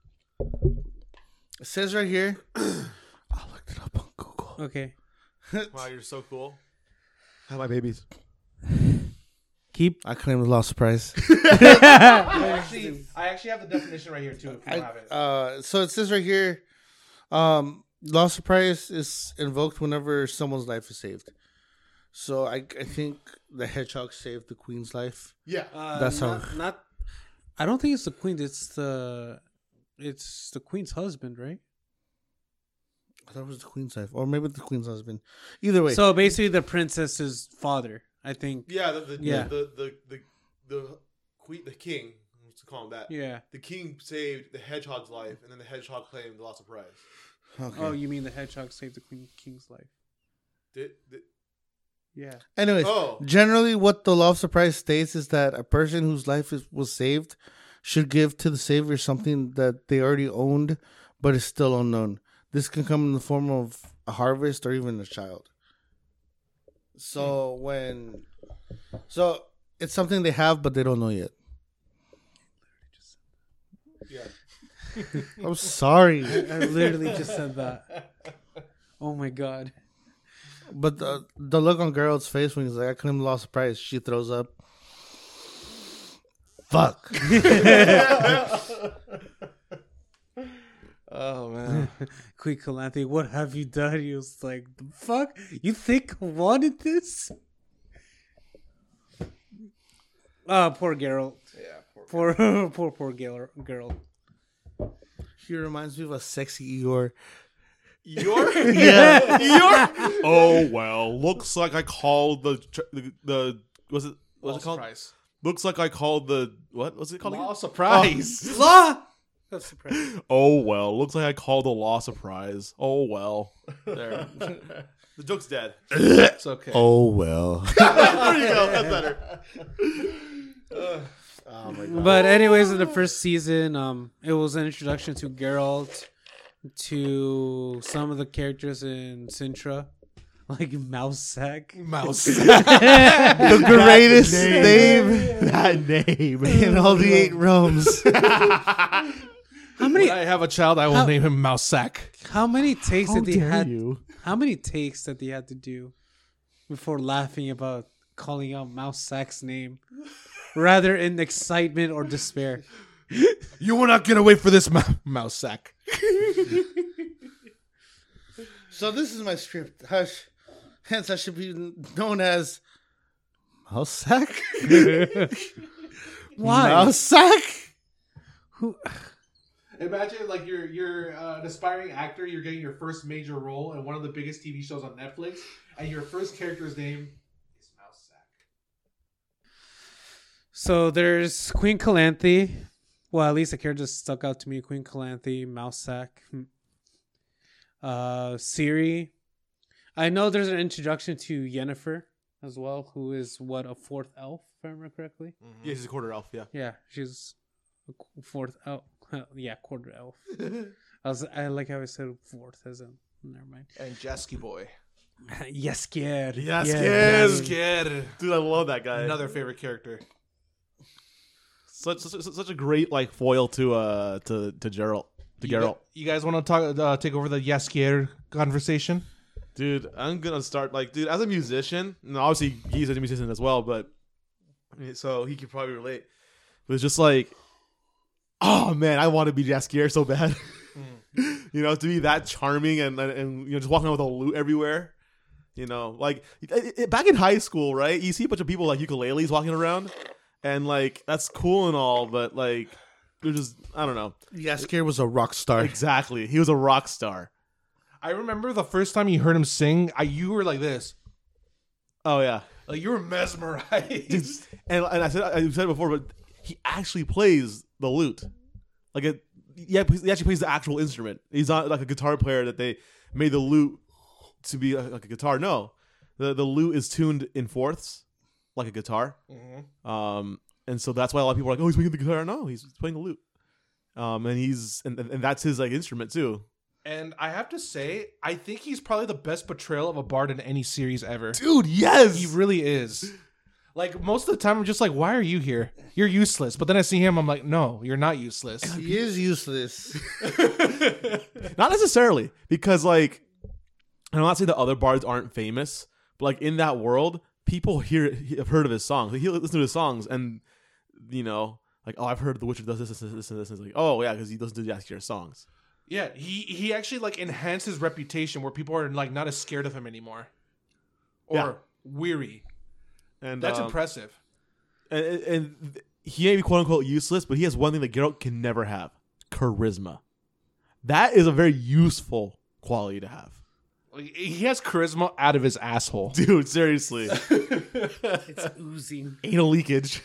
it says right here. I looked it up on Google. Okay, Wow, you're so cool. Have my babies. keep. I claim the lost surprise. I actually, I actually have the definition right here too. If you I, don't have it. uh, so it says right here, um, lost surprise is invoked whenever someone's life is saved. So I I think the hedgehog saved the queen's life. Yeah. Uh, That's not, how- not. I don't think it's the queen. It's the. It's the queen's husband, right? I thought it was the queen's wife, or maybe the queen's husband. Either way, So basically, the princess's father. I think. Yeah. The the Yeah. the the the, the queen, the king. Let's call him that. Yeah. The king saved the hedgehog's life, and then the hedgehog claimed the lost of prize. okay. Oh, you mean the hedgehog saved the queen king's life? Did, did Yeah. Anyways, oh generally, what the law of surprise states is that a person whose life is, was saved should give to the savior something that they already owned, but is still unknown. This can come in the form of a harvest or even a child. So when, so it's something they have, but they don't know yet. yeah. I'm sorry, I literally just said that. Oh my god. but the the look on Geralt's face when he's like, "I claim the law of surprise," she throws up. Fuck. Oh man. Queen Calanthe, what have you done? He was like, the fuck? You think I wanted this? Ah, poor Geralt. Yeah. Poor Poor, poor, poor Geralt. Geralt. He reminds me of a sexy Eeyore. Your Yeah. your. Oh well, looks like I called the the, the was it what's Lost it called? Surprise. Looks like I called the what? What's it called? Law again? of surprise. Law! That's surprising. Oh well, looks like I called the law surprise. Oh well, there. The joke's dead. It's okay. Oh well. There you go. That's better. Oh my god. But anyways, in the first season, um, it was an introduction to Geralt, to some of the characters in Sintra, like Mousesack. Mouse. The greatest name That name. in all the eight realms. How many? When I have a child, I will How- name him Mousesack. How many takes How did they dare had? you? How many takes that they had to do before laughing about calling out Mousesack's name, rather in excitement or despair? You will not get away for this, mou- Mousesack. So this is my script. Hush. Hence, I should be known as Mousesack. Why? Mousesack. Who? Imagine like you're you're uh, an aspiring actor. You're getting your first major role in one of the biggest T V shows on Netflix, and your first character's name is Mousesack. So there's Queen Calanthe. Well, at least the character stuck out to me. Queen Calanthe, Mousesack, uh, Ciri. I know there's an introduction to Yennefer as well, who is what, a fourth elf, if I remember correctly. Yeah, he's a quarter elf. Yeah. Yeah, she's a qu- fourth elf. Yeah, quarter elf. I was I like how I said fourth as a never mind. And Jasky Boy. Yes, scared. Yes, Yeah, kid. Scared. Dude, I love that guy. Another favorite character. such, such such a great like foil to uh to to Geralt to You, Geralt. gu- you guys want to talk? Uh, take over the Yaskier conversation? Dude, I'm gonna start like, dude, as a musician, and obviously he's a musician as well, but so he could probably relate. But it's just like, oh man, I want to be Jaskier so bad. You know, to be that charming and, and and you know just walking around with a lute everywhere. You know, like it, it- back in high school, right? You see a bunch of people like ukuleles walking around, and like that's cool and all, but like they're just I don't know. Yaskier was a rock star. Exactly, he was a rock star. I remember the first time you heard him sing. I you were like this, Oh yeah. like you were mesmerized. And, and I said I said it before, but he actually plays the lute. Like it, yeah, he actually plays the actual instrument. He's not like a guitar player that they made the lute to be like a guitar. No, the the lute is tuned in fourths, like a guitar. Mhm. Um, and so that's why a lot of people are like, oh, he's playing the guitar. No, he's playing the lute. Um, and he's and, and that's his like instrument too. And I have to say, I think he's probably the best portrayal of a bard in any series ever. Dude, yes, He really is. Like most of the time, I'm just like, "Why are you here? You're useless." But then I see him, I'm like, "No, you're not useless." He is useless. Not necessarily, because like I'm not saying that other bards aren't famous, but like in that world, people hear have heard of his songs. Like, he listen to his songs, and you know, like oh, I've heard The Witcher does this, this, this, and this. And it's like oh yeah, because he doesn't do Jaskier songs. Yeah, he he actually like enhanced his reputation where people are like not as scared of him anymore. Or Yeah. weary. And That's um, impressive. And, and he may be quote unquote useless, but he has one thing that Geralt can never have: charisma. That is a very useful quality to have. Like, he has charisma out of his asshole. Dude, seriously. It's oozing. Anal leakage.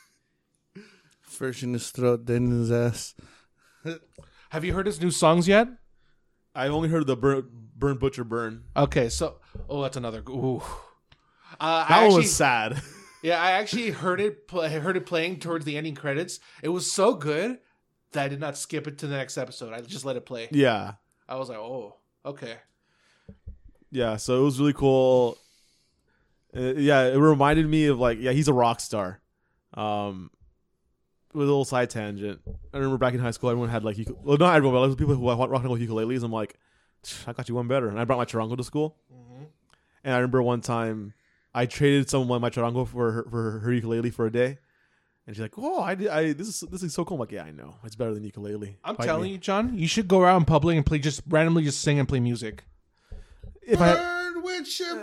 First in his throat, then in his ass. Have you heard his new songs yet? I've only heard the Burn, burn Butcher Burn. Okay, so oh, that's another. Ooh, uh, That I one actually, was sad. Yeah, I actually heard it. Play, heard it playing towards the ending credits. It was so good that I did not skip it to the next episode. I just let it play. Yeah. I was like, oh, okay. Yeah, so it was really cool. Uh, yeah, it reminded me of like, yeah, he's a rock star. Um, with a little side tangent. I remember back in high school, everyone had like, uku- well, not everyone, but like people who were rocking with ukuleles. I'm like, I got you one better. And I brought my charango to school. Mm-hmm. And I remember one time I traded someone my charango for her, for her ukulele for a day. And she's like, "Oh, I, did, I this is this is so cool." I'm like, "Yeah, I know. It's better than ukulele." I'm Fight telling me. you, John, you should go around in public and play just randomly, just sing and play music. If I Burn, Witcher,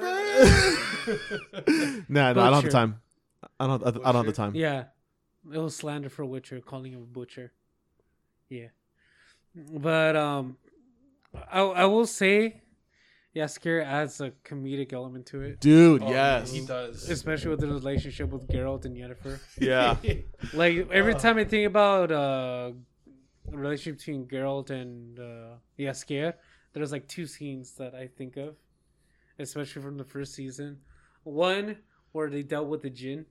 burn. nah, no, I don't have the Butcher. time. I don't. I don't have the time. Yeah, it was slander for Witcher, calling him a butcher. Yeah, but um, I I will say, Jaskier adds a comedic element to it, Dude, Oh, yes, he does. especially with the relationship with Geralt and Yennefer. yeah, Like every Uh. time I think about uh, the relationship between Geralt and uh, Jaskier, there's like two scenes that I think of, especially from the first season. One where they dealt with the djinn.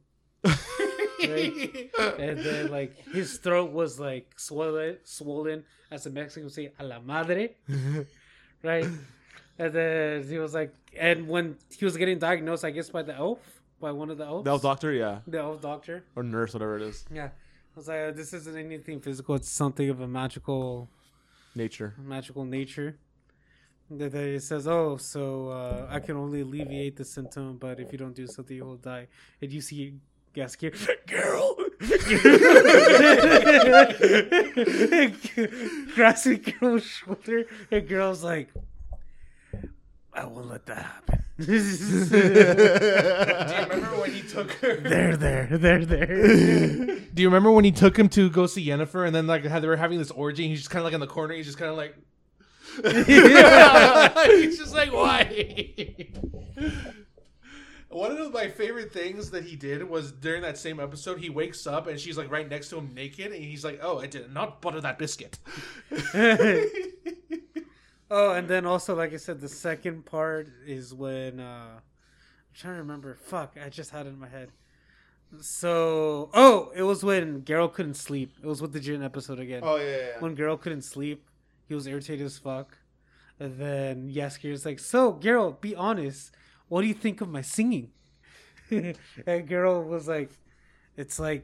Right? And then like his throat was like swollen, swollen, as the Mexicans say, "a la madre," right? And then he was like, and when he was getting diagnosed, I guess by the elf, by one of the elves, that was doctor, yeah, the elf doctor. or nurse, whatever it is, Yeah, I was like, this isn't anything physical; it's something of a magical, nature. magical nature. That that it says, oh, so uh, I can only alleviate the symptom, but if you don't do something, you will die. And you see Jaskier, girl, grasping girl's shoulder, and girl's like, I won't let that happen. Do you remember when he took her? There, there, there, there. Do you remember when he took him to go see Yennefer, and then like how they were having this orgy, and he's just kind of like in the corner, he's just kind of like, he's just like, why? One of my favorite things that he did was during that same episode, he wakes up and she's like right next to him naked, and he's like, oh, I did not butter that biscuit. Oh, and then also, like I said, the second part is when uh, I'm trying to remember. Fuck, I just had it in my head. So, oh, it was when Geralt couldn't sleep. It was with the Jin episode again. Oh yeah, yeah, yeah. When Geralt couldn't sleep, he was irritated as fuck. And then Jaskier's like, "So, Geralt, be honest. What do you think of my singing?" And Geralt was like, "It's like,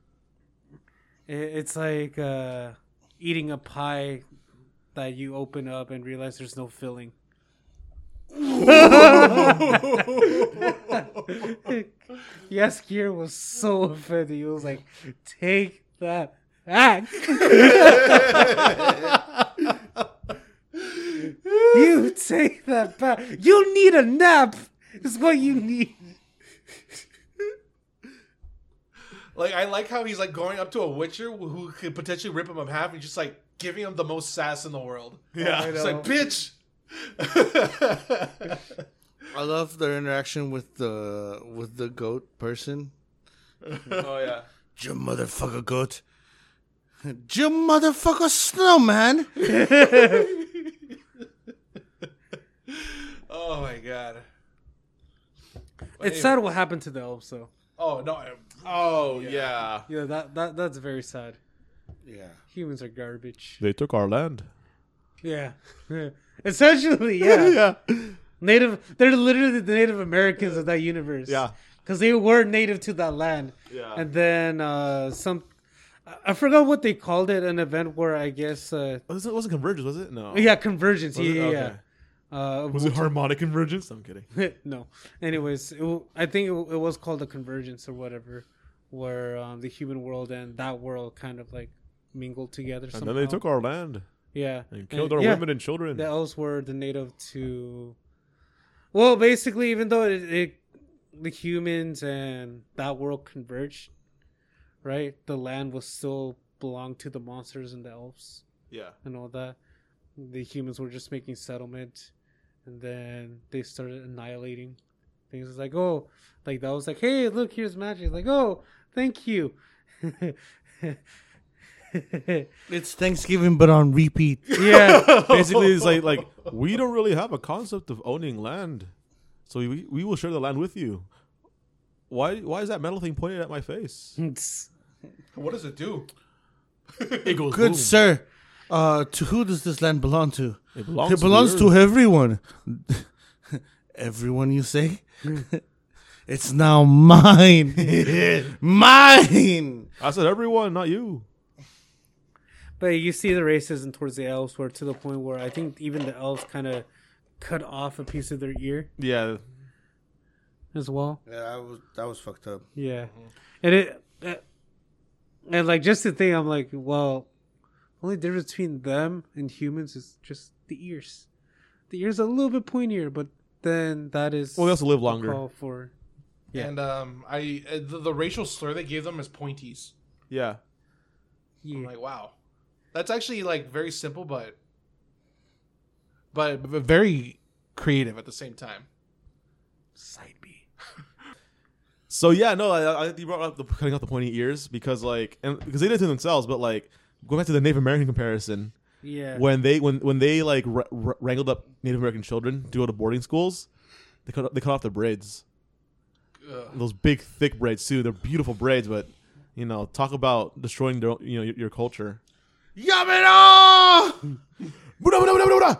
it's like uh, eating a pie that you open up and realize there's no filling." Jaskier was so offended. He was like, "Take that back." You take that back. You need a nap. Is what you need. Like, I like how he's like going up to a Witcher who could potentially rip him in half, and just like giving him the most sass in the world. Yeah. It's like, bitch. I love their interaction with the with the goat person. Oh yeah. You motherfucker goat. You motherfucker snowman. Oh my god. It's sad what happened to the elves, though. Oh no. I- Oh yeah. Yeah, that, that that's very sad. Yeah. Humans are garbage. They took our land. Yeah. Essentially, yeah. yeah. Native, they're literally the Native Americans of that universe. Yeah. Because they were native to that land. Yeah. And then uh, some, I forgot what they called it, an event where I guess, uh, Was it wasn't convergence, was it? No. yeah, convergence. Was Yeah, it? yeah, Okay. yeah. Uh, Was it harmonic convergence? I'm kidding. no. Anyways, it, w- I think it, w- it was called a convergence or whatever, where um, the human world and that world kind of like mingled together. And somehow. then they took our land yeah and killed And- our yeah, women and children. The elves were the native to. Well, basically, even though it, it the humans and that world converged, right? The land was still belonged to the monsters and the elves Yeah. and all that. The humans were just making settlement, and then they started annihilating things. It's like, oh, like that was like, hey, look, here's magic. Like, oh, thank you. It's Thanksgiving, but on repeat. Yeah. Basically, it's like like we don't really have a concept of owning land, so we we will share the land with you. Why why is that metal thing pointed at my face? What does it do? It goes Good boom. sir, uh, to who does this land belong to? It belongs, It belongs to, to the earth. everyone. Everyone, you say? It's now mine. Mine. I said everyone, not you. But you see the racism towards the elves were to the point where I think even the elves kind of cut off a piece of their ear Yeah. as well. Yeah, that was that was fucked up. Yeah. And it, uh, and like just the thing, I'm like, well, only difference between them and humans is just the ears. The ears are a little bit pointier, but then that is Well, they also live a longer. call for Yeah. And um, I uh, the, the racial slur they gave them is pointies. Yeah. yeah. I'm like, wow, that's actually like very simple, but but, but very creative at the same time. Side B. So yeah, no, I, I you brought up the cutting off the pointy ears because like, and because they did it to themselves, but like going back to the Native American comparison, Yeah. when they when when they like wr- wr- wrangled up Native American children to go to boarding schools, they cut they cut off their braids, Ugh. those big thick braids too. They're beautiful braids, but you know, talk about destroying their, you know your, your culture. Yamino! Buddha, Buddha, Buddha, Buddha.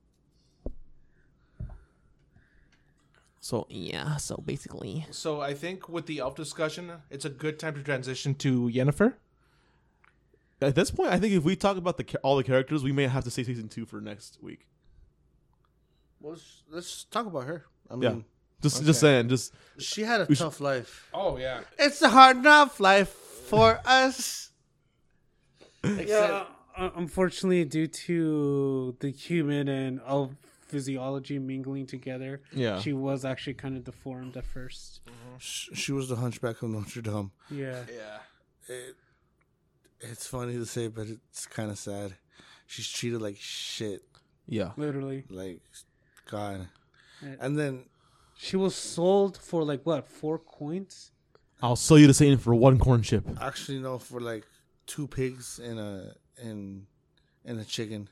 So Yeah, so basically. So I think with the elf discussion, it's a good time to transition to Yennefer. at this point, I think if we talk about the cha- all the characters, we may have to say season two for next week. Well, let's, let's talk about her. I Yeah. mean, Just Okay. just saying, just she had a We should- tough life. Oh yeah. It's a hard enough life for us. Except, Yeah, uh, unfortunately, due to the human and elf physiology mingling together, yeah. she was actually kind of deformed at first. sh- she was the Hunchback of Notre Dame. Yeah. Yeah. It, it's funny to say, but it's kind of sad. She's treated like shit. yeah. Literally. Like, God. Yeah. And then, She was sold for like what, four coins? I'll sell you the same for one corn chip. actually, no, for like two pigs and a and and a chicken.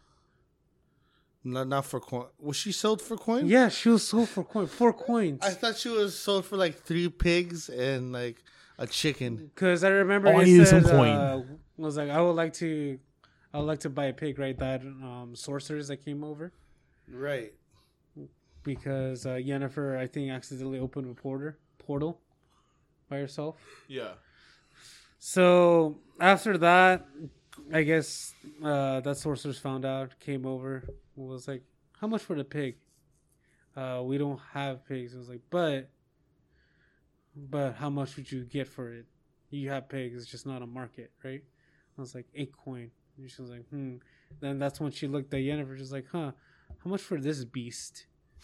Not not for coin. Was she sold for coin? Yeah, she was sold for coin, four coins. I thought she was sold for like three pigs and like a chicken. Because I remember Oh, I it needed said, some coin. uh, I was like, I would like to, I would like to buy a pig, right? That um, sorcerers that came over Right. because uh, Yennefer, I think, accidentally opened a portal portal by herself. Yeah. So after that, I guess uh, that sorcerers found out, came over, was like, "How much for the pig?" Uh, we don't have pigs. I was like, "But, but how much would you get for it? You have pigs. It's just not a market, right?" I was like, "Eight coin." And she was like, "Hmm." Then that's when she looked at Yennefer, just like, "Huh? How much for this beast?"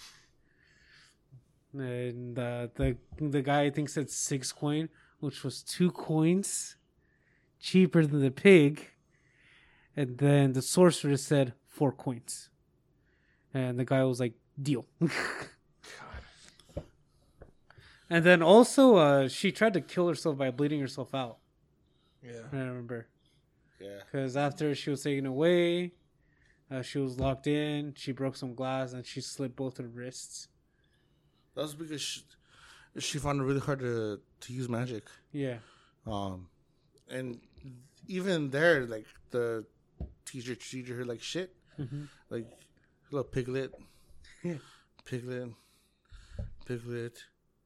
And uh, the the guy I think said six coin, which was two coins cheaper than the pig. And then the sorcerer said four coins. And the guy was like, deal. And then also, uh, she tried to kill herself by bleeding herself out. Yeah. I remember. Yeah. Because after she was taken away, uh, she was locked in. She broke some glass and she slit both her wrists. That was because she, she found it really hard to to use magic. Yeah. Um, and even there, like the teacher treated her like shit. Mm-hmm. Like little piglet, Yeah. piglet, piglet.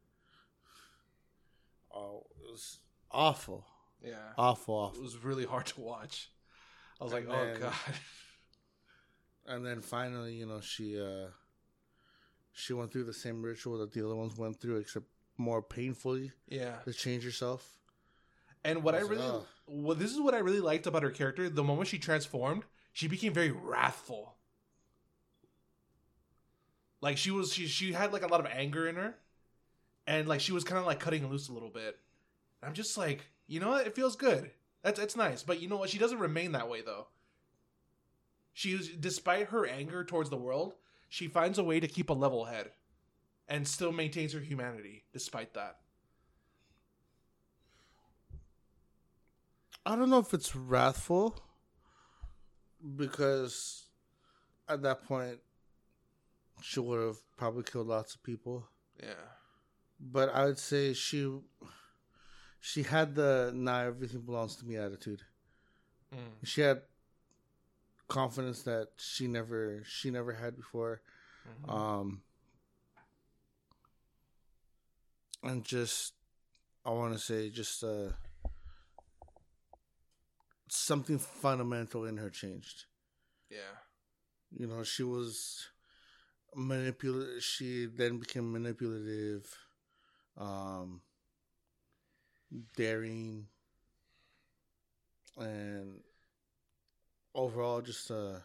Oh, it was awful, Yeah. awful, It awful. was really hard to watch. I was And like, oh then- god. And then finally, you know, she uh, she went through the same ritual that the other ones went through, except more painfully Yeah. to change herself. And what I was, really, uh, well, this is what I really liked about her character. The moment she transformed, she became very wrathful. Like she was, she she had like a lot of anger in her, and like she was kind of like cutting loose a little bit. I'm just like, you know what? It feels good. That's it's nice, but you know what? She doesn't remain that way though. She's despite her anger towards the world, she finds a way to keep a level head, and still maintains her humanity despite that. I don't know if it's wrathful, because at that point she would have probably killed lots of people. Yeah. But I would say she she had the "now everything belongs to me" attitude. Mm. She had confidence that she never she never had before. Mm-hmm. Um and just I want to say just uh something fundamental in her changed. Yeah. You know, she was manipulative. She then became manipulative, um, daring, and overall, just uh,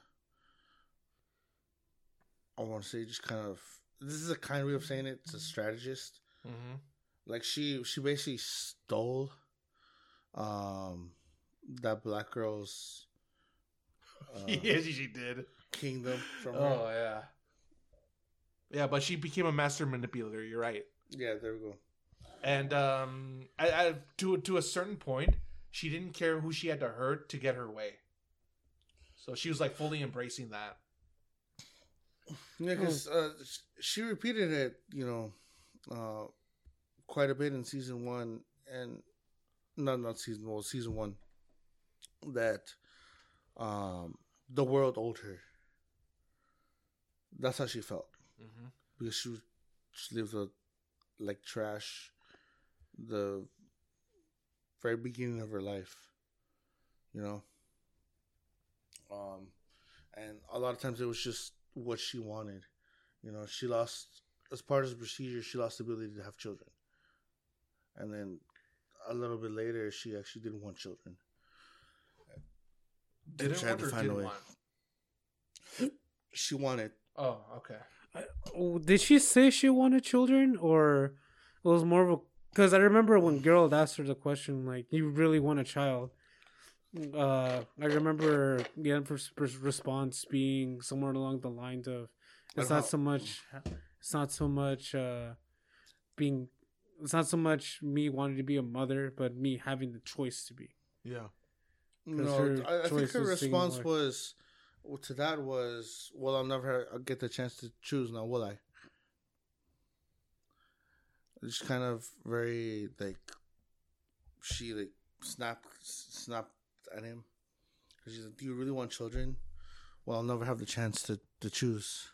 I want to say, just kind of. This is a kind way of saying it. It's a strategist. Mm-hmm. Like she, she basically stole, um, that black girl's. Uh, yes, she did. Kingdom from her. Oh yeah. Yeah, but she became a master manipulator. You're right. Yeah, there we go. And um, I, I, to to a certain point, she didn't care who she had to hurt to get her way. So she was like fully embracing that. Yeah, because uh, she repeated it, you know, uh, quite a bit in season one, and no, not season well, season one. That um, the world owed her. That's how she felt. Mm-hmm. Because she, she lived a, like trash the very beginning of her life, you know. Um, and a lot of times it was just what she wanted, you know. She lost, as part of the procedure, she lost the ability to have children, and then a little bit later, she actually didn't want children. Didn't tried want to or find a did way. want? She wanted. Oh, okay. Oh, did she say she wanted children, or it was more of a? Because I remember when Geralt asked her the question, like, "You really want a child?" Uh, I remember the Emperor's response being somewhere along the lines of, "It's not so much. It's not so much uh, being. It's not so much me wanting to be a mother, but me having the choice to be." Yeah. No, her I, I think choice her was seeming response like- was well, to that was, "Well, I'll never I'll get the chance to choose now, will I?" It's kind of very like she like snapped snapped at him. She's like, "Do you really want children? Well, I'll never have the chance to, to choose."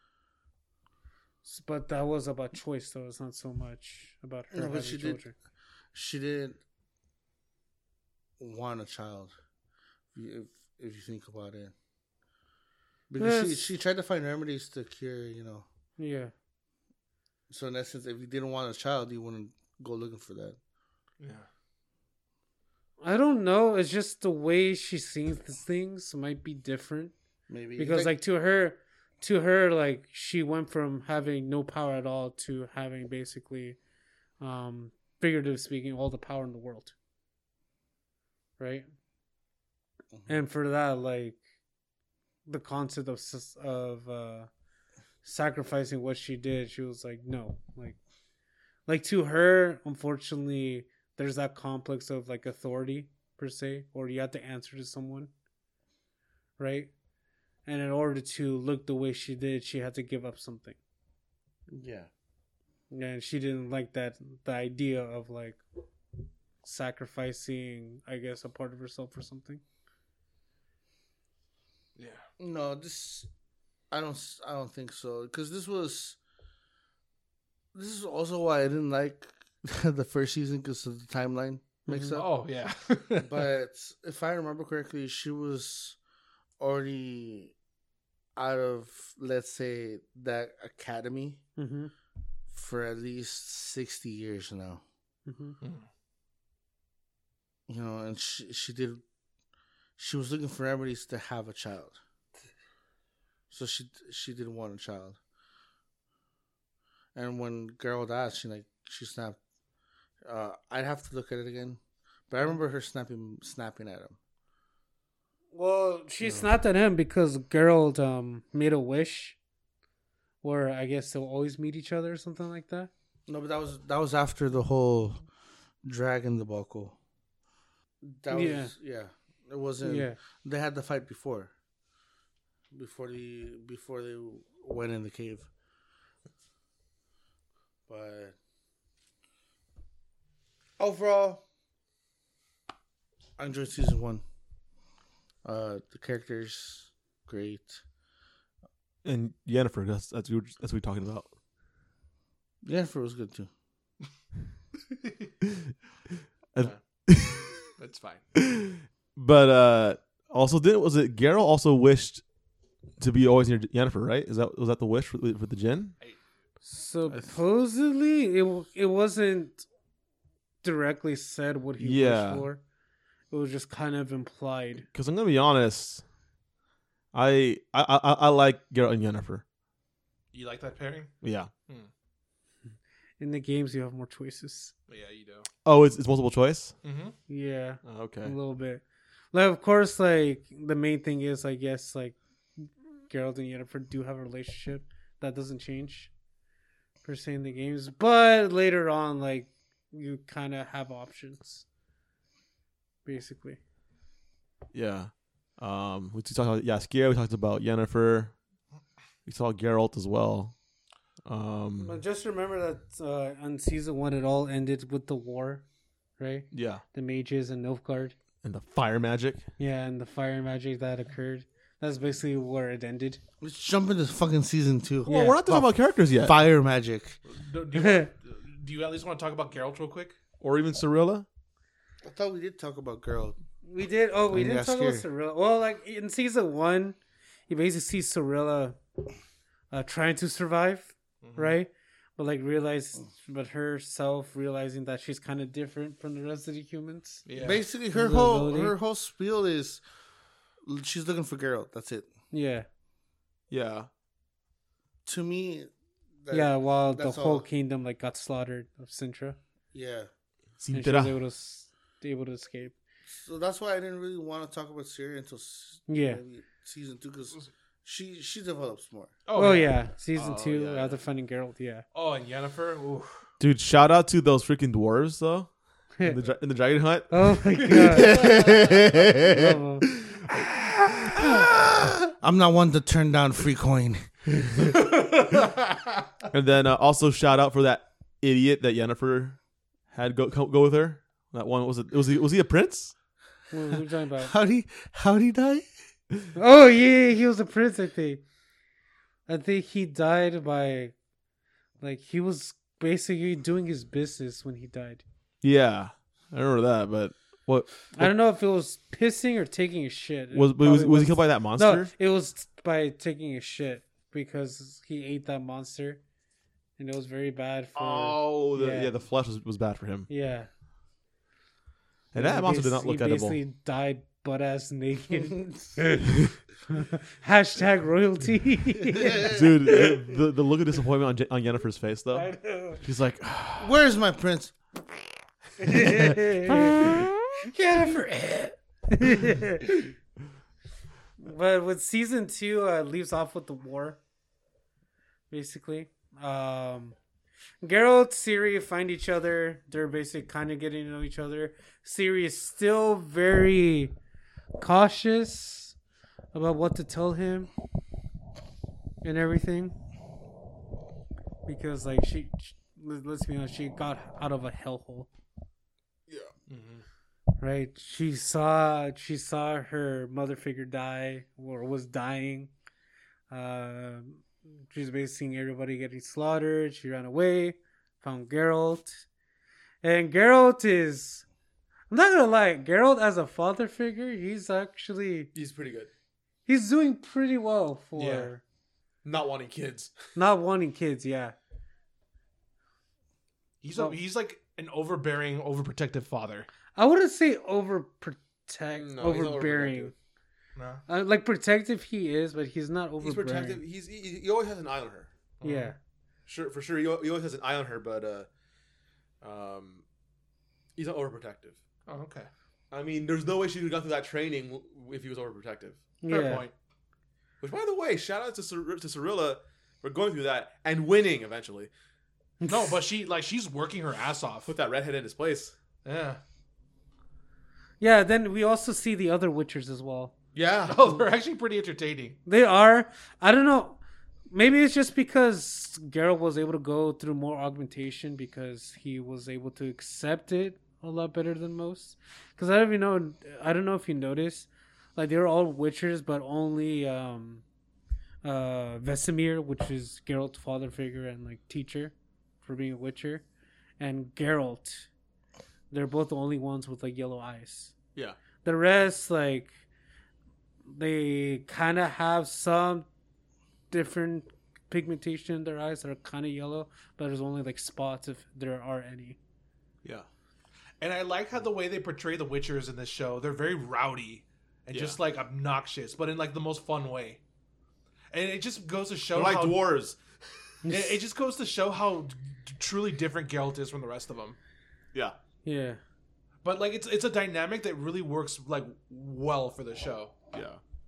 But that was about choice, though. It's not so much about her No, but having she did- children. She didn't want a child. If you, if, if you think about it, because she Yes. she tried to find remedies to cure, you know. Yeah. So in essence, if you didn't want a child, you wouldn't go looking for that. Yeah. I don't know. It's just the way she sees the things might be different. Maybe Because like to her, to her, like she went from having no power at all to having basically, um, figuratively speaking, all the power in the world. Right. Mhm. And for that, like, the concept of sus- of uh, sacrificing what she did, she was like, no, like, like to her, unfortunately, there's that complex of like authority per se, or you have to answer to someone, right? And in order to look the way she did, she had to give up something, yeah, and she didn't like that the idea of like sacrificing, I guess, a part of herself for something. Yeah. no, this I don't I don't think so, because this was this is also why I didn't like the first season, because of the timeline mix up. Oh yeah. But if I remember correctly, she was already out of, let's say, that academy Mm-hmm. for at least sixty years now. Mm-hmm. You know, and she she did she was looking for remedies to have a child. So she she didn't want a child. And when Geralt asked, she like she snapped. Uh, I'd have to look at it again, but I remember her snapping, snapping at him. Well, she Yeah. snapped at him because Geralt um made a wish, where I guess they'll always meet each other or something like that. No, but that was that was after the whole dragon debacle. That Yeah. was yeah. It wasn't. Yeah. They had the fight before. Before the before they went in the cave. But overall, I enjoyed season one. Uh, the characters great. And Yennefer, that's that's what we- that's what we're talking about. Jennifer was good too. That's fine. But uh also did was it Geralt also wished to be always near Yennefer, right? Is that was that the wish for, for the Jinn? Supposedly, it w- it wasn't directly said what he Yeah. wished for. It was just kind of implied. Because I'm gonna be honest, I I I, I like Geralt and Yennefer. You like that pairing? Yeah. In the games, you have more choices. Yeah, you do. Oh, it's it's multiple choice. Mm-hmm. Yeah, Oh, okay. a little bit. Like, of course, like the main thing is, I guess, like Geralt and Yennefer do have a relationship. That doesn't change per se in the games, but later on, like you kind of have options, basically. Yeah. Um, we talked about Jaskier. We talked about Yennefer. We saw Geralt as well. Um, But just remember that uh, on season one, it all ended with the war, right? yeah, The mages and Nilfgaard. and the fire magic. Yeah, and the fire magic that occurred. That's basically where it ended. Let's jump into fucking season two. Well, we're not talking about characters yet, Fire magic. Do, do, you, do you at least want to talk about Geralt real quick? or even Cirilla. I thought we did talk about girl. We did. Oh, we And didn't talk about Jaskier. Cirilla. Well, like in season one, you basically see Cirilla uh, trying to survive, Mm-hmm. right? But like realize, but herself realizing that she's kind of different from the rest of the humans. Yeah. Basically, her whole Invisibility. her whole spiel is she's looking for Geralt. That's it. Yeah, Yeah. To me, that, yeah. While the that's whole all. kingdom like got slaughtered of Sintra, yeah. and she was able to s- able to escape. So that's why I didn't really want to talk about Syria until s- Yeah. maybe season two because she she develops more. Oh, yeah. season Oh, two yeah, after yeah. finding Geralt. Yeah. Oh, and Yennefer. Oof. Dude, shout out to those freaking dwarves though in the, dra- in the dragon hunt. Oh my god. Oh. I'm not one to turn down free coin. And then uh, also shout out for that idiot that Yennefer had go go, go with her. That one was it? Was he was he a prince? What are we talking about? How'd he how'd he die? Oh yeah, he was a prince. I think. I think he died by, like, he was basically doing his business when he died. Yeah, I remember that. But what I don't know if it was pissing or taking a shit. It was was, probably was he killed by that monster? No, it was by taking a shit because he ate that monster, and it was very bad for. Oh, the, yeah. yeah. the flesh was, was bad for him. Yeah. And that He monster did bas- not look he edible. basically died butt ass naked. Hashtag royalty. Dude, the, the, the look of disappointment on, Je- on Yennefer's face, though. I know. She's like, Where's my prince? Jennifer. But with season two, uh, leaves off with the war. Basically, um, Geralt, Ciri find each other. They're basically kind of getting to know each other. Ciri is still very cautious about what to tell him and everything, because like she, she let's be honest, she got out of a hellhole. Right, she saw she saw her mother figure die or was dying. Uh, she's basically seeing everybody getting slaughtered. She ran away, found Geralt, and Geralt is. I'm not gonna lie, Geralt as a father figure, he's actually He's pretty good. he's doing pretty well for Yeah. Not wanting kids. not wanting kids. Yeah, He's Well- a, he's like an overbearing, overprotective father. I wouldn't say overprotect, No, he's not overbearing. No. Uh, like protective, he is, but he's not overbearing. he's protective. He's he, he always has an eye on her. Yeah. Sure, for sure. He, al- he always has an eye on her, but uh, Um, he's not overprotective. Oh, okay. I mean, there's no way she would have gone through that training w- if he was overprotective. Fair Yeah. point. Which, by the way, shout out to Cir- to Cirilla for going through that and winning eventually. No, but she like she's working her ass off. Put that redhead in his place. Yeah. Yeah, then we also see the other Witchers as well. Yeah. Oh, they're actually pretty entertaining. They are. I don't know. Maybe it's just because Geralt was able to go through more augmentation because he was able to accept it a lot better than most. Because I don't even know. I don't know if you noticed, like they were all Witchers, but only um, uh, Vesemir, which is Geralt's father figure and like teacher for being a Witcher, and Geralt. They're both the only ones with like yellow eyes. Yeah. The rest, like, they kind of have some different pigmentation in their eyes that are kind of yellow, but there's only like spots if there are any. Yeah. And I like how the way they portray the Witchers in this show. They're very rowdy and Yeah. just like obnoxious, but in like the most fun way. And it just goes to show They're like how dwarves. it, it just goes to show how d- truly different Geralt is from the rest of them. Yeah. Yeah. But like it's it's a dynamic that really works like well for the show. Yeah.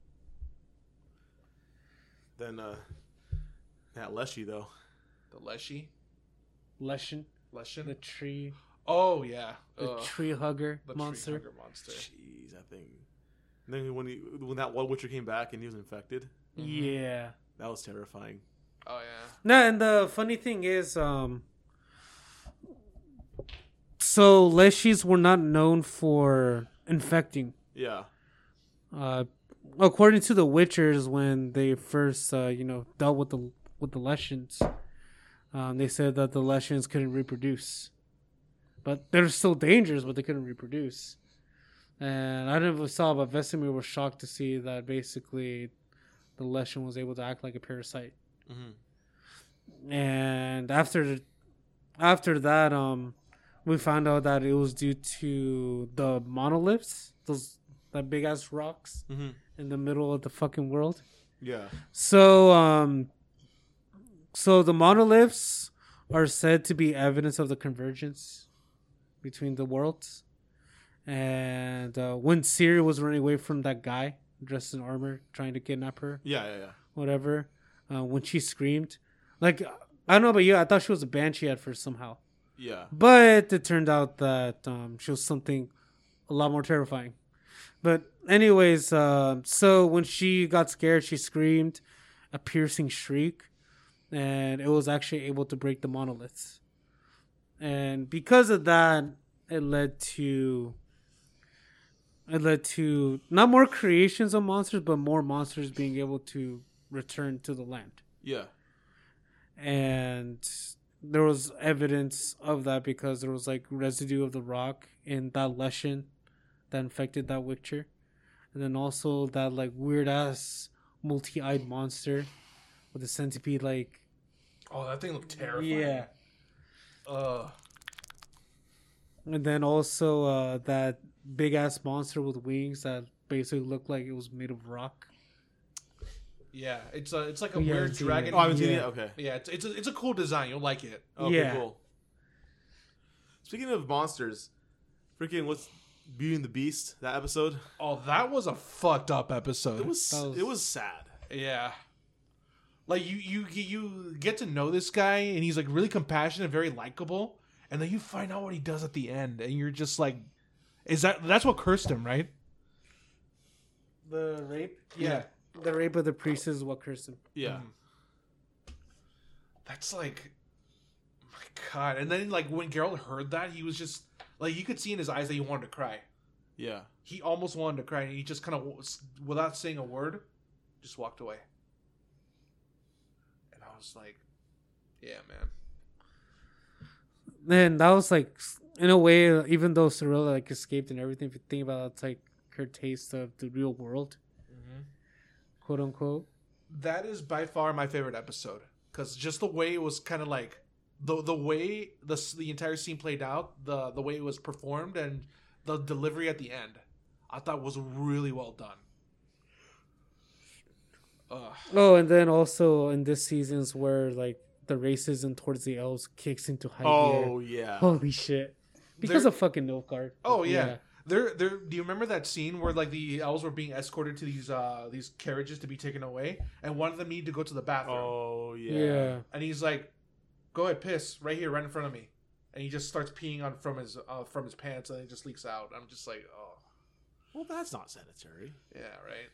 Then, uh, that Leshy, though. The Leshy, Leshen, Leshen. the tree, Oh yeah, the Ugh. tree hugger The monster. tree hugger monster. Jeez, that thing. And then when he, when that one Witcher came back and he was infected, Yeah. that was terrifying. Oh yeah. No, and the funny thing is, um, so Leshies were not known for infecting. Yeah. Uh, according to the Witchers, when they first, uh, you know, dealt with the with the Leshens, um, they said that the Leshens couldn't reproduce, but they're still dangerous, but they couldn't reproduce. And I never saw, but Vesemir was shocked to see that basically the Leshen was able to act like a parasite. Mm-hmm. And after after that, um, we found out that it was due to the monoliths, those that big ass rocks Mm-hmm. in the middle of the fucking world. Yeah. So, um, so the monoliths are said to be evidence of the convergence between the worlds. And uh, when Ciri was running away from that guy dressed in armor, trying to kidnap her, Yeah, yeah, yeah. whatever, uh, when she screamed, like I don't know about you, I thought she was a banshee at first somehow, Yeah. but it turned out that um, she was something a lot more terrifying. But anyways, uh, so when she got scared, she screamed a piercing shriek, and it was actually able to break the monoliths. And because of that, it led to it led to not more creations of monsters, but more monsters being able to return to the land. Yeah. And there was evidence of that because there was like residue of the rock in that Leshen that infected that Witcher, and then also that like weird ass multi-eyed monster with a centipede, like Oh, that thing looked terrifying. yeah. Ugh. And then also uh, that big ass monster with wings that basically looked like it was made of rock. Yeah, it's a it's like a Oh, yeah, weird I've seen dragon. it. Oh, I haven't seen Yeah. it? Okay. Yeah, it's it's a, it's a cool design. You'll like it. Okay, Yeah. cool. Speaking of monsters, freaking what's Beauty and the Beast, that episode? Oh, that was a fucked up episode. It was, That was- it was sad. Yeah. Like you, you, you get to know this guy, and he's like really compassionate, very likable, and then you find out what he does at the end, and you're just like, "Is that that's what cursed him, right?" The rape? Yeah. The rape of the priest is what cursed him. Yeah. Mhm. That's like, my God. And then like when Geralt heard that, he was just like, you could see in his eyes that he wanted to cry. Yeah. He almost wanted to cry, and he just kind of, without saying a word, just walked away. And I was like, yeah, man. Then that was like, in a way, even though Cirilla like escaped and everything, if you think about it, it's like her taste of the real world, quote unquote. That is by far my favorite episode, because just the way it was kind of like the the way the the entire scene played out, the the way it was performed, and the delivery at the end, I thought was really well done. Ugh. Oh, and then also in this season's where like the racism towards the elves kicks into high Oh gear. yeah. Holy shit! Because They're- of fucking Nilfgaard. Oh yeah. There, there. Do you remember that scene where like the elves were being escorted to these uh these carriages to be taken away, and one of them needed to go to the bathroom, Oh yeah. yeah. yeah. and he's like, "Go ahead, piss right here, right in front of me," and he just starts peeing on from his uh, from his pants, and it just leaks out. I'm just like, oh, Well, that's not sanitary. yeah, right.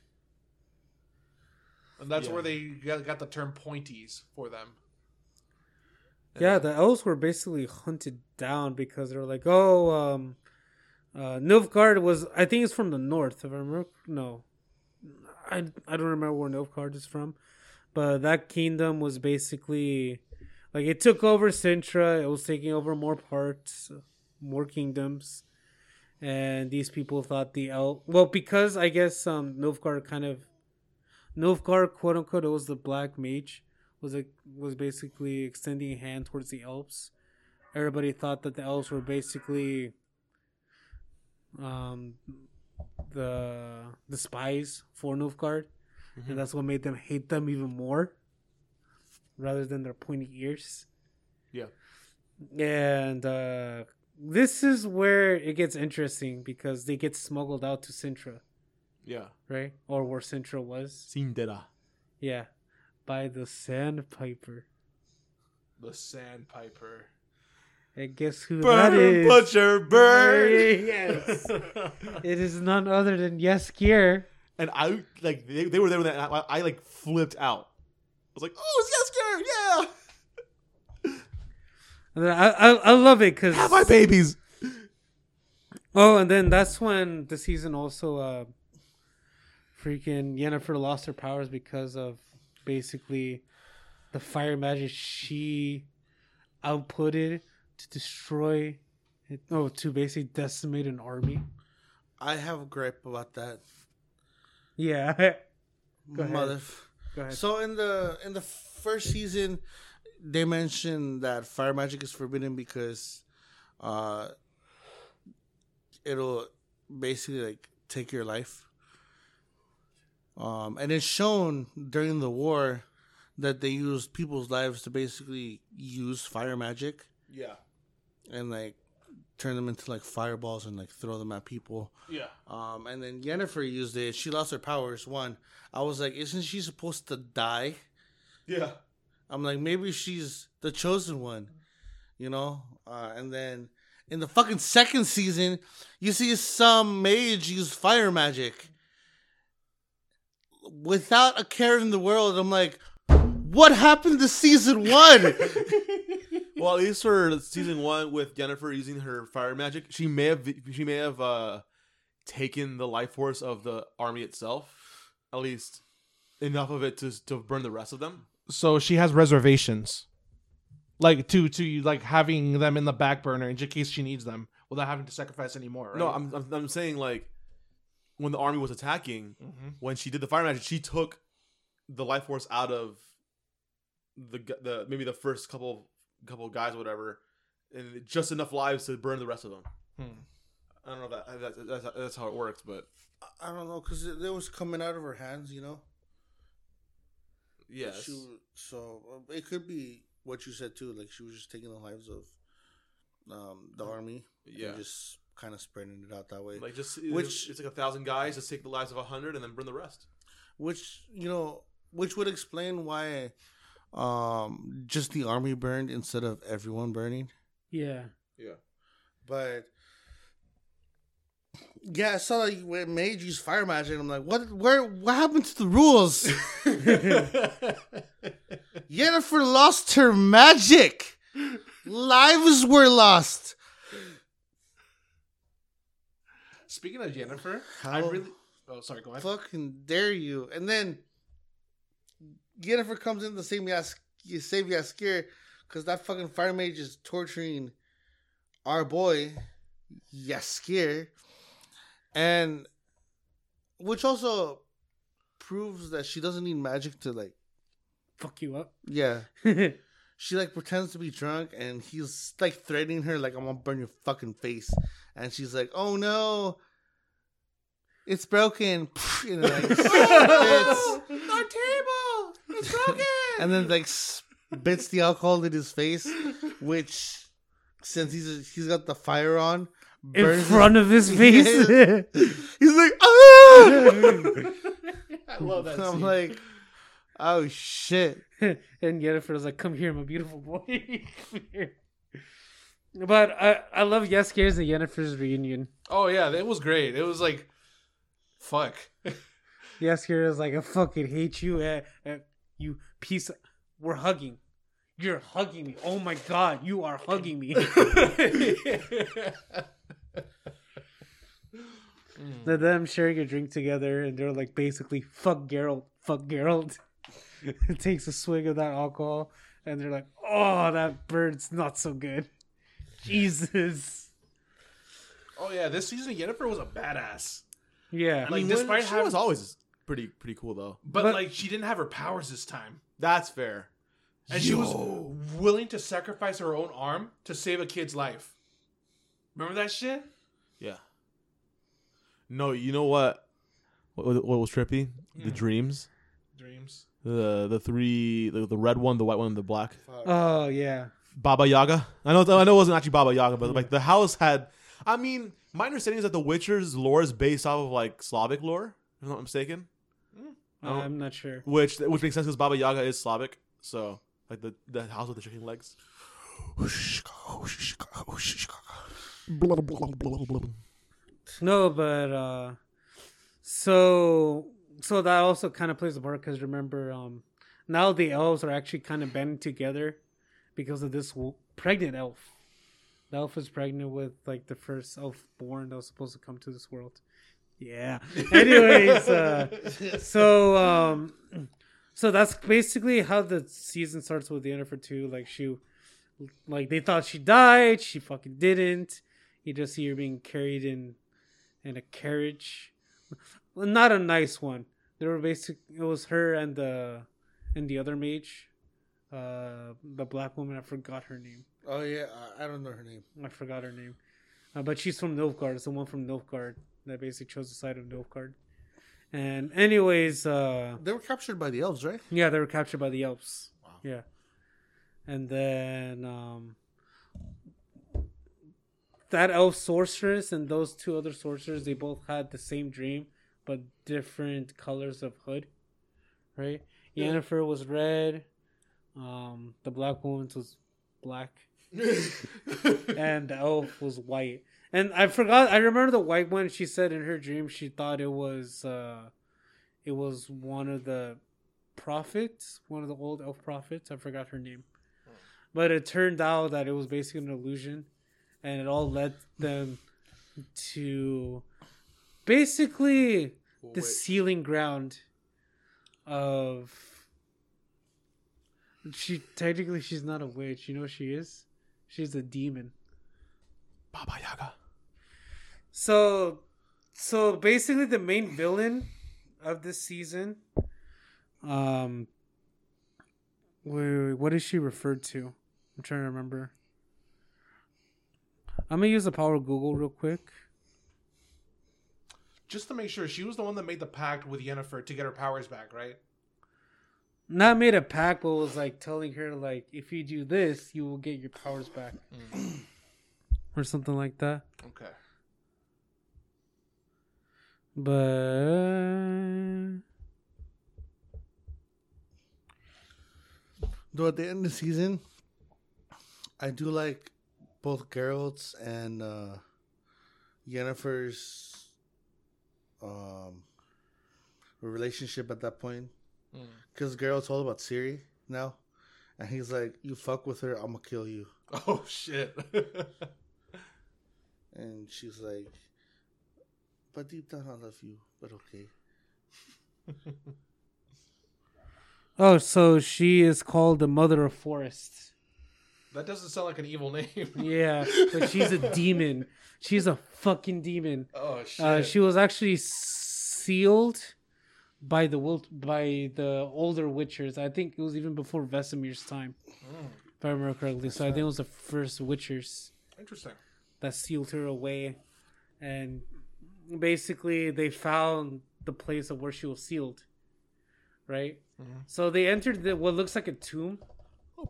And that's Yeah. where they got, got the term pointies for them. Yeah, the elves were basically hunted down because they were like, oh, um, uh, Nilfgaard was, I think it's from the north, if I remember. No, I, I don't remember where Nilfgaard is from, but that kingdom was basically, like, it took over Sintra, it was taking over more parts, more kingdoms, and these people thought the elf, well, because I guess um, Nilfgaard kind of, Nilfgaard, quote unquote, it was the black mage. Was like was basically extending a hand towards the elves. Everybody thought that the elves were basically um, the the spies for Nilfgaard, Mhm. and that's what made them hate them even more, rather than their pointy ears. Yeah. And uh, this is where it gets interesting because they get smuggled out to Sintra, Yeah. right? Or where Sintra was. Sindera. Yeah. By the Sandpiper. The Sandpiper. And guess who Burn, that is? butcher, burn. Yes. It is none other than Yaskier. And I like they, they were there when that I, I like flipped out. I was like, "Oh, it's Yaskier, yeah!" And then I, I, I love it because... Have my babies. Oh, and then that's when the season also... Uh, freaking Yennefer lost her powers because of basically the fire magic she outputted to destroy... It, no, to basically decimate an army. I have a gripe about that. Yeah. Go ahead. Mother. Go ahead. So in the in the first season, they mentioned that fire magic is forbidden because uh, it'll basically like take your life. Um, and it's shown during the war that they used people's lives to basically use fire magic Yeah. and like turn them into like fireballs and like throw them at people. Yeah. Um, and then Yennefer used it. She lost her powers. One, I was like, isn't she supposed to die? Yeah. I'm like, maybe she's the chosen one, you know? Uh, and then in the fucking second season, you see some mage use fire magic without a care in the world. I'm like, what happened to season one? Well, at least for season one with Yennefer using her fire magic, she may have she may have uh, taken the life force of the army itself, at least enough of it to to burn the rest of them. So she has reservations, like to to like having them in the back burner in case she needs them without having to sacrifice any more. Right? No, I'm, I'm I'm saying like when the army was attacking, Mhm. when she did the fire magic, she took the life force out of the gu- the maybe the first couple couple guys or whatever, and just enough lives to burn the rest of them. Hmm. I don't know if that that's, that's, that's how it works, but I don't know, because it, it was coming out of her hands, you know? yes, She, w- so uh, it could be what you said too. Like she was just taking the lives of um, the army, yeah. and just kind of spreading it out that way. Like just Which- which it's like a thousand guys, just take the lives of a hundred and then burn the rest. Which you know, which would explain why um, just the army burned instead of everyone burning. Yeah. Yeah. But yeah, I saw like when Mage used fire magic. And I'm like, what? Where? What happened to the rules? Yennefer lost her magic. Lives were lost. Speaking of Yennefer, I How really. Oh, sorry. Go ahead. fucking dare you? And then Yennefer comes in to save Yas- save Yaskir because that fucking fire mage is torturing our boy Yaskir, and which also proves that she doesn't need magic to like. Fuck you up. Yeah, she like pretends to be drunk, and he's like threatening her, like I'm gonna burn your fucking face, and she's like, "Oh no, it's broken," and then, like, spits, Our table, it's broken. and then like s- bits the alcohol in his face, which since he's he's got the fire on, In burns front of his face. he's like, ah! I love that I'm scene. like, oh shit. And Yennefer's like, come here, my beautiful boy. Come here. But I, I love Yasker's and Yennefer's reunion. Oh yeah, it was great. It was like, fuck. Yasker is like, I fucking hate you, uh, uh, you piece of... We're hugging. You're hugging me. Oh my god, you are hugging me. Then them sharing a drink together, and they're like, basically, fuck Geralt, fuck Geralt. It takes a swig of that alcohol, and they're like, oh, that bird's not so good. Jesus. Oh yeah, this season Yennefer was a badass. Yeah. I Like, mean, despite she having- was always pretty pretty cool though. But, But- like she didn't have her powers this time. That's fair. And she was willing to sacrifice her own arm to save a kid's life. Remember that shit? Yeah. No, you know what? What, what was trippy? The Mm. dreams. Dreams. The the three the, the red one, the white one, and the black. Oh, yeah. Baba Yaga. I know I know it wasn't actually Baba Yaga, but like the house had. I mean, my understanding is that the Witcher's lore is based off of like Slavic lore. If I'm not mistaken. Uh, I'm not sure. Which which makes sense because Baba Yaga is Slavic. So like the the house with the chicken legs. No, but uh so so that also kind of plays a part because remember, um now the elves are actually kind of banding together because of this w- pregnant elf. The elf is pregnant with like the first elf born that was supposed to come to this world. Yeah. Anyways, uh, so um, so that's basically how the season starts with Yennefer too. Like she, like they thought she died, she fucking didn't. You just see her being carried in in a carriage, well, not a nice one. They were basic. It was her and the and the other mage, uh, the black woman. I forgot her name. Oh yeah, I, I don't know her name. I forgot her name, uh, but she's from Nilfgaard. It's the one from Nilfgaard that basically chose the side of Nilfgaard. And anyways, uh, They were captured by the elves, right? yeah, they were captured by the elves. Wow. Yeah, and then um, that elf sorceress and those two other sorcerers, they both had the same dream, but different colors of hood. Right? Yeah. Yennefer was red. Um, the black woman was black. And the elf was white. And I forgot. I remember the white one. She said in her dream she thought it was, uh, it was one of the prophets, one of the old elf prophets. I forgot her name, but it turned out that it was basically an illusion, and it all led them to basically the Wait. sealing ground of. She technically she's not a witch. You know what she is? She's a demon. Baba Yaga. So, so basically, the main villain of this season, um, wait, wait, wait, what is she referred to? I'm trying to remember. I'm gonna use the power of Google real quick. Just to make sure, she was the one that made the pact with Yennefer to get her powers back, right? Not made a pact, but was like telling her like, if you do this, you will get your powers back, or something like that. Okay. But Though at the end of the season, I do like both Geralt's and uh, Yennefer's um, relationship at that point. Because Geralt's all about Ciri now. And he's like, you fuck with her, I'm going to kill you. Oh, shit. And she's like, but deep down I love you, but okay. oh, so she is called the Mother of Forests. That doesn't sound like an evil name. Yeah, but she's a demon. She's a fucking demon. Oh, shit. Uh, she was actually sealed by the wil- by the older Witchers. I think it was even before Vesemir's time, Mm, if I remember correctly. So I think it was the first Witchers interesting. that sealed her away, and basically they found the place of where she was sealed. Right. Mhm. So they entered the, what looks like a tomb.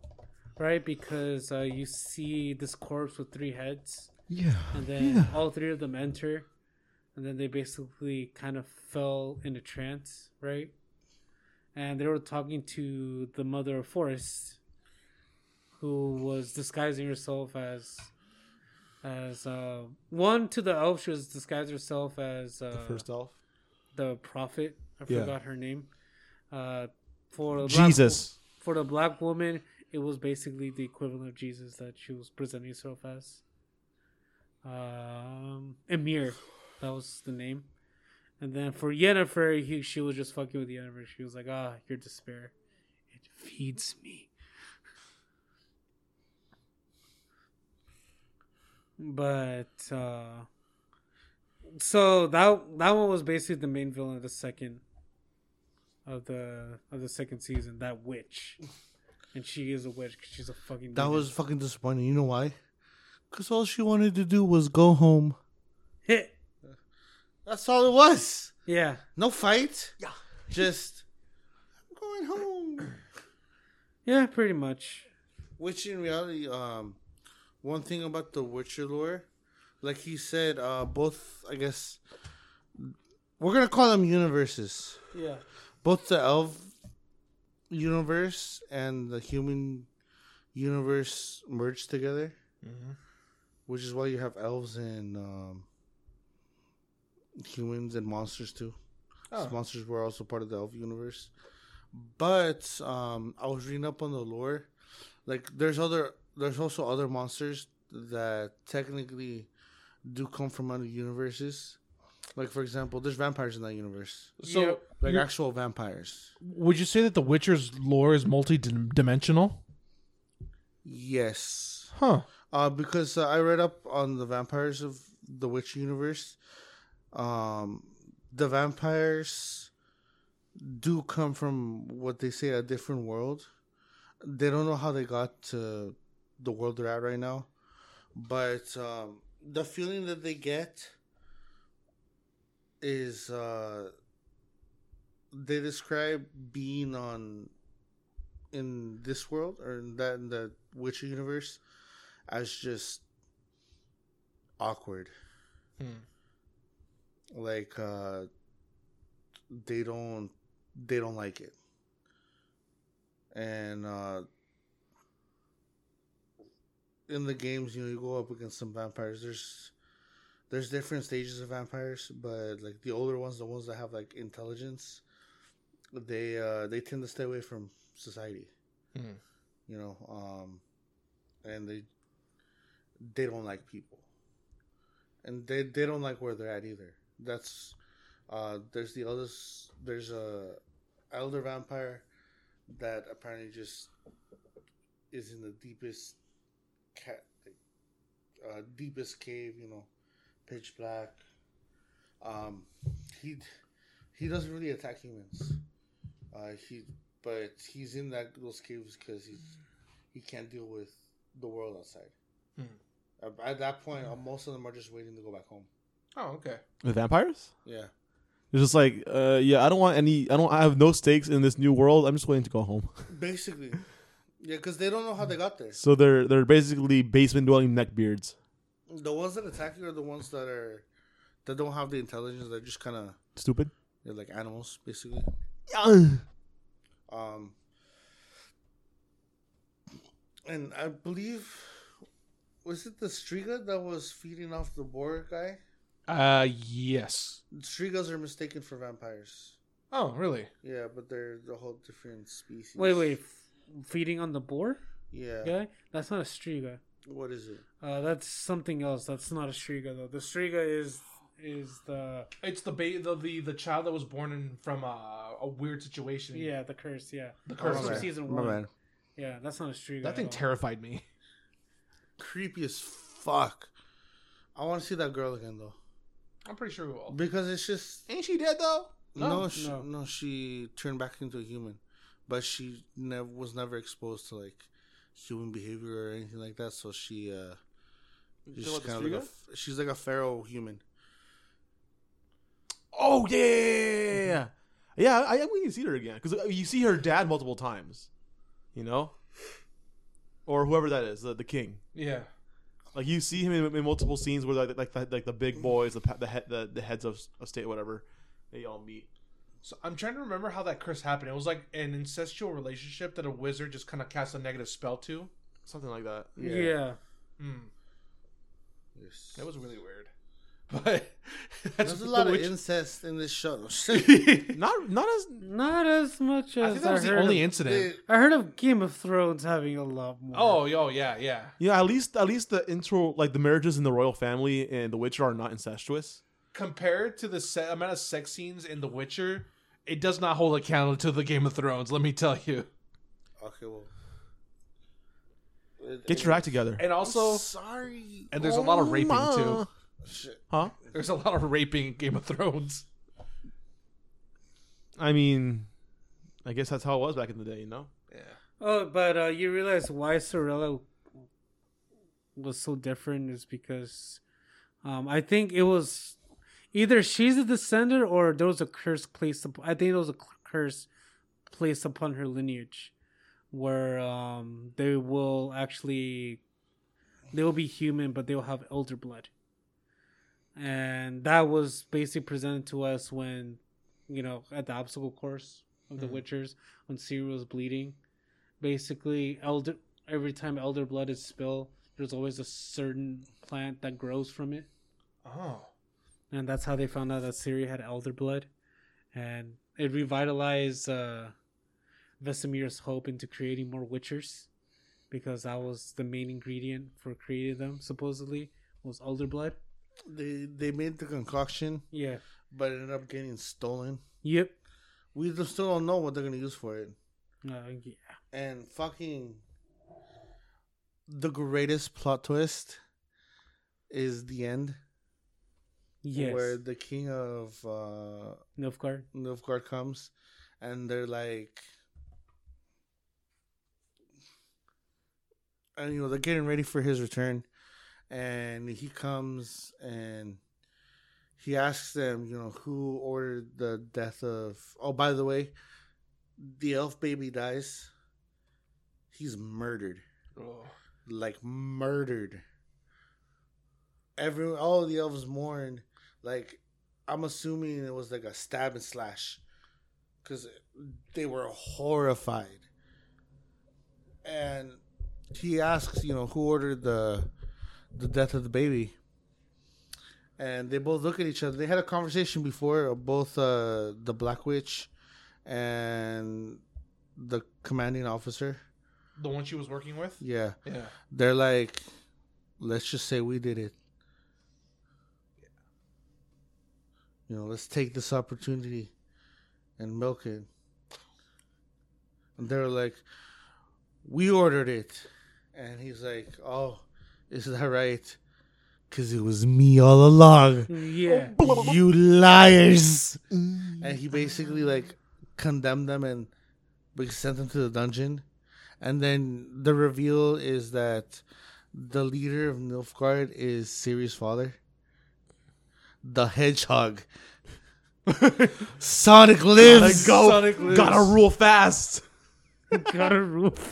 right? Because uh, you see this corpse with three heads, Yeah. and then all three of them enter, and then they basically kind of fell in a trance, right? And they were talking to the mother of Forrest, who was disguising herself as, as uh, one to the elf. She was disguising herself as uh, The first elf. the prophet. I Yeah. forgot her name. Uh, for the black Jesus. wo- for the black woman, it was basically the equivalent of Jesus that she was presenting herself as. Um, Emir, that was the name. And then for Yennefer, he, she was just fucking with Yennefer. She was like, "Ah, your despair, it feeds me." But uh, so that that one was basically the main villain of the second of the of the second season. That witch, and she is a witch because she's a fucking. That demon. was fucking disappointing. You know why? Because all she wanted to do was go home. hit. That's all it was. Yeah, No fight. Yeah. Just I'm going home. yeah, pretty much. Which in reality, um, one thing about the Witcher lore, like he said, uh, both I guess we're gonna call them universes. Yeah, Both the elf universe and the human universe merged together, Mm-hmm. which is why you have elves and um, humans and monsters too. Oh. Monsters were also part of the elf universe. But um, I was reading up on the lore. Like, there's other, there's also other monsters that technically do come from other universes. Like, for example, there's vampires in that universe. So, Yep. Like you're- actual vampires. would you say that The Witcher's lore is multi-dimensional? Yes. Huh. Uh, because uh, I read up on the vampires of the Witch universe. Um, the vampires do come from what they say a different world. They don't know how they got to the world they're at right now, but um, the feeling that they get is uh, they describe being on in this world or in that in the Witcher universe as just awkward. Hmm. Like uh they don't they don't like it. And uh in the games, you know, you go up against some vampires. There's there's different stages of vampires, but like the older ones, the ones that have like intelligence, they uh they tend to stay away from society. Hmm. You know, um and they they don't like people. And they they don't like where they're at either. That's uh there's the others there's a elder vampire that apparently just is in the deepest cat uh, deepest cave, you know, pitch black. Um he he doesn't really attack humans. Uh he but he's in that those caves because he's he can't deal with the world outside. Hmm. At- At that point, uh, most of them are just waiting to go back home. Oh, okay. The vampires? Yeah. It's just like, uh, yeah, I don't want any. I don't. I have no stakes in this new world. I'm just waiting to go home. Basically. Yeah, because they don't know how they got there. So they're they're basically basement dwelling neckbeards. The ones that attack you are the ones that are that don't have the intelligence. They're just kind of Stupid. they're like animals, basically. Yeah. Um, and I believe was it the Striga that was feeding off the boar guy? Uh, yes. Strigas are mistaken for vampires. Oh, really? Yeah, but they're the whole different species. Wait, wait, f- feeding on the boar Yeah. guy? That's not a Striga. What is it? Uh, that's something else. That's not a Striga though. The Striga is is the It's the ba- the, the the child that was born in from a, a weird situation. yeah the curse yeah The That's curse. Oh, from my bad. season My one. bad. Yeah, that's not a Striga. That thing at all. terrified me. Creepy as fuck. I want to see that girl again though, I'm pretty sure we will. because it's just Ain't she dead though? no, No, no, she, no. no. She turned back into a human, but she never was never exposed to like human behavior or anything like that. So she, uh, You she's talking about kind the of like a, f- she's like a pharaoh human. Oh yeah, yeah, yeah, yeah. Yeah, I, I we need to see her again because you see her dad multiple times. You know. or whoever that is, the, the king. Yeah. Like you see him in, in multiple scenes where like like the, like the big boys, the pa- the head, the, the heads of, of state, whatever, they all meet. So I'm trying to remember how that curse happened. It was like an incestual relationship that a wizard just kind of cast a negative spell to. Something like that. Yeah. Yeah. yeah. Hmm. Yes. That was really weird. But that's There's a lot of witch- incest in this show. Not not as Not as much I as think that was the heard only of, incident. I heard of Game of Thrones having a lot more. Oh, yo, yeah, yeah. yeah. At least at least the intro, like the marriages in the royal family and The Witcher are not incestuous. Compared to the se- amount of sex scenes in The Witcher, it does not hold a candle to the Game of Thrones. Let me tell you. Okay, well. Get your act together. And also, Sorry. and there's a lot of raping too. Shit. Huh? There's a lot of raping in Game of Thrones. I mean, I guess that's how it was back in the day, you know? Yeah. Oh, but uh, you realize why Sorella was so different is because um, I think it was either she's a descendant or there was a curse placed upon. I think there was a curse placed upon her lineage, where um, they will actually they will be human, but they will have elder blood, and that was basically presented to us when, you know, at the obstacle course of the Mhm. Witchers when Ciri was bleeding. Basically, elder every time elder blood is spilled, there's always a certain plant that grows from it, Oh. and that's how they found out that Ciri had elder blood, and it revitalized uh, Vesemir's hope into creating more Witchers, because that was the main ingredient for creating them. Supposedly, was elder blood. They they made the concoction, Yeah. but it ended up getting stolen. Yep. We just still don't know what they're gonna use for it. Uh, yeah. And fucking the greatest plot twist is the end, Yes. where the king of uh, Nilfgaard. Nilfgaard comes, and they're like, and you know they're getting ready for his return, and he comes and he asks them, you know, who ordered the death of. Oh, by the way, the elf baby dies. He's murdered, Oh. like murdered. Every all of the elves mourn. Like, I'm assuming it was like a stab and slash, because they were horrified. And he asks, you know, who ordered the the death of the baby. And they both look at each other. They had a conversation before, both uh, the Black Witch and the commanding officer. The one she was working with? Yeah. Yeah. They're like, let's just say we did it. You know, let's take this opportunity and milk it. And they're like, we ordered it. And he's like, oh, is that right? Because it was me all along. Yeah. You liars. And he basically, like, condemned them and like, sent them to the dungeon. And then the reveal is that the leader of Nilfgaard is Ciri's father, the Hedgehog. Sonic lives. Gotta go. Sonic lives. Gotta rule fast. Gotta roof.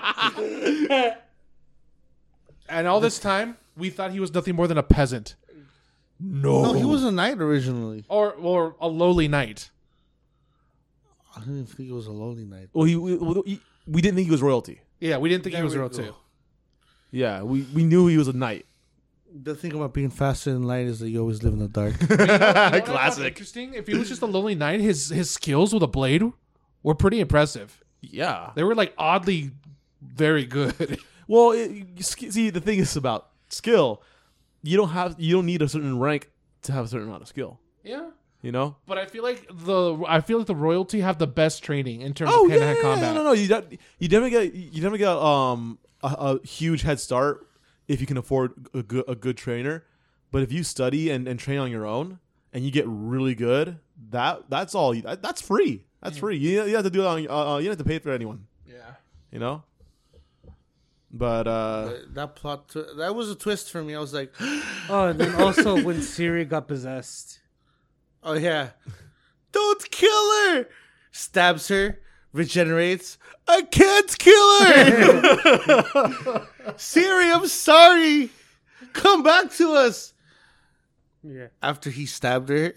And all this time, we thought he was nothing more than a peasant. No. No, he was a knight originally. Or, or a lowly knight. I didn't think he was a lonely knight. Well, he, we, he, we didn't think he was royalty. Yeah, we didn't think There he was we real go. too. Yeah, we, we knew he was a knight. The thing about being faster than light is that you always live in the dark. You know what I found Classic. Interesting. If he was just a lonely knight, his his skills with a blade were pretty impressive. Yeah. They were like oddly very good. Well, it, you sk- see, the thing is about skill. You don't have, you don't need a certain rank to have a certain amount of skill. Yeah. You know? But I feel like the I feel like the royalty have the best training in terms Oh of yeah, hand-to-hand yeah, combat. no, no, you don't, you definitely get, you definitely get um a, a huge head start if you can afford a good a good trainer. But if you study and, and train on your own and you get really good, that that's all. You, that, that's free. That's free. You, you have to do it on. Uh, uh, you don't have to pay for anyone. Yeah. You know. But uh, But that plot, twi- that was a twist for me. I was like, Oh, and then also when Ciri got possessed. oh yeah, don't kill her. Stabs her, regenerates. I can't kill her. Siri, I'm sorry. Come back to us. Yeah. After he stabbed her.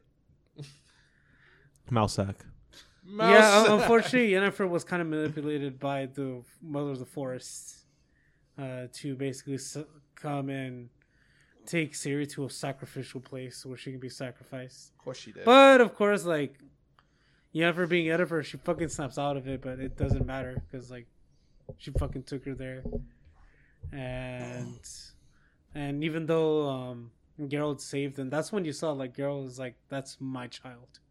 Mouse sack. Yeah, uh, unfortunately, Yennefer was kind of manipulated by the Mother of the Forest uh, to basically s- come and take Ciri to a sacrificial place where she can be sacrificed. Of course she did. But, of course, like, Yennefer being Yennefer, she fucking snaps out of it, but it doesn't matter because, like, she fucking took her there. And and even though um, Geralt saved them, that's when you saw, like, Geralt is like, that's my child.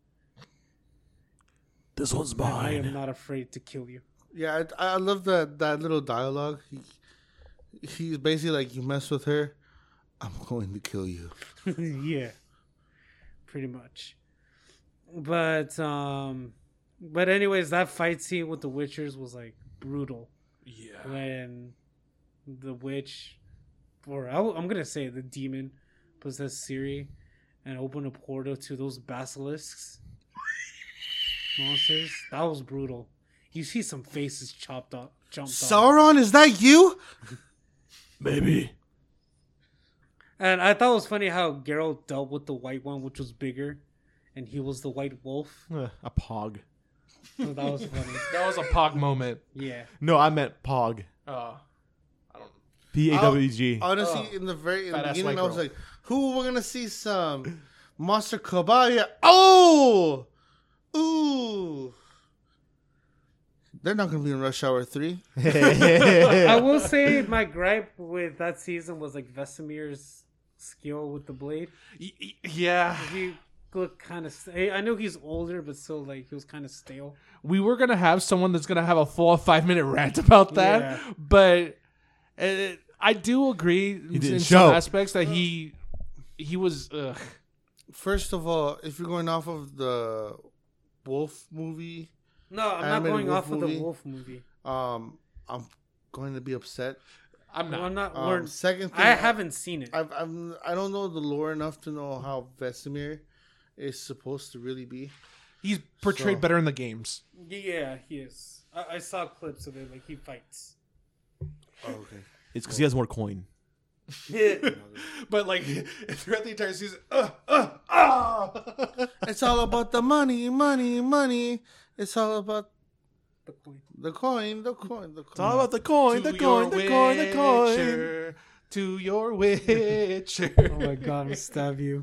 This one's And I am mine. not afraid to kill you. Yeah, I, I love that that little dialogue. He, he's basically like, you mess with her, I'm going to kill you. Yeah, pretty much. But um, but anyways, that fight scene with the Witchers was like brutal. Yeah. When the witch, or I, I'm gonna say the demon, possessed Ciri and opened a portal to those basilisks monsters. That was brutal. You see some faces chopped up, jumped off. Sauron, is that you? Maybe. And I thought it was funny how Geralt dealt with the white one, which was bigger, and he was the white wolf. Uh, a pog. So that was funny. That was a pog moment. Yeah. No, I meant pog. Uh, I don't. P A W G. Honestly, Oh, in the very in the fat-ass beginning, white I was girl. like, who we're gonna see some Monster Caballa? Oh, ooh, they're not gonna be in Rush Hour three. I will say my gripe with that season was like Vesemir's skill with the blade. Y- y- yeah. He looked kind of. St- I know he's older, but still, like he was kind of stale. We were gonna have someone that's gonna have a full five minute rant about that, Yeah. but uh, I do agree in, didn't in show. some aspects that he he was. Ugh. First of all, if you're going off of the Wolf movie, No, I'm not Animated going Wolf off of movie? the Wolf movie. um, I'm going to be upset. I'm No, not. I'm not. Um, we're- second thing, I haven't seen it. I've, I'm, I don't know the lore enough to know how Vesemir is supposed to really be. He's portrayed So- better in the games. Yeah, he is. I, I saw clips of it. Like he fights. Oh, okay. It's because he has more coin. But like throughout the entire season, uh, uh, uh. It's all about the money, money, money. It's all about The coin. the coin, the coin, the coin. It's all about the coin, the To coin, your the coin, the coin. Witcher, to your Witcher. Oh my god, I'll stab you.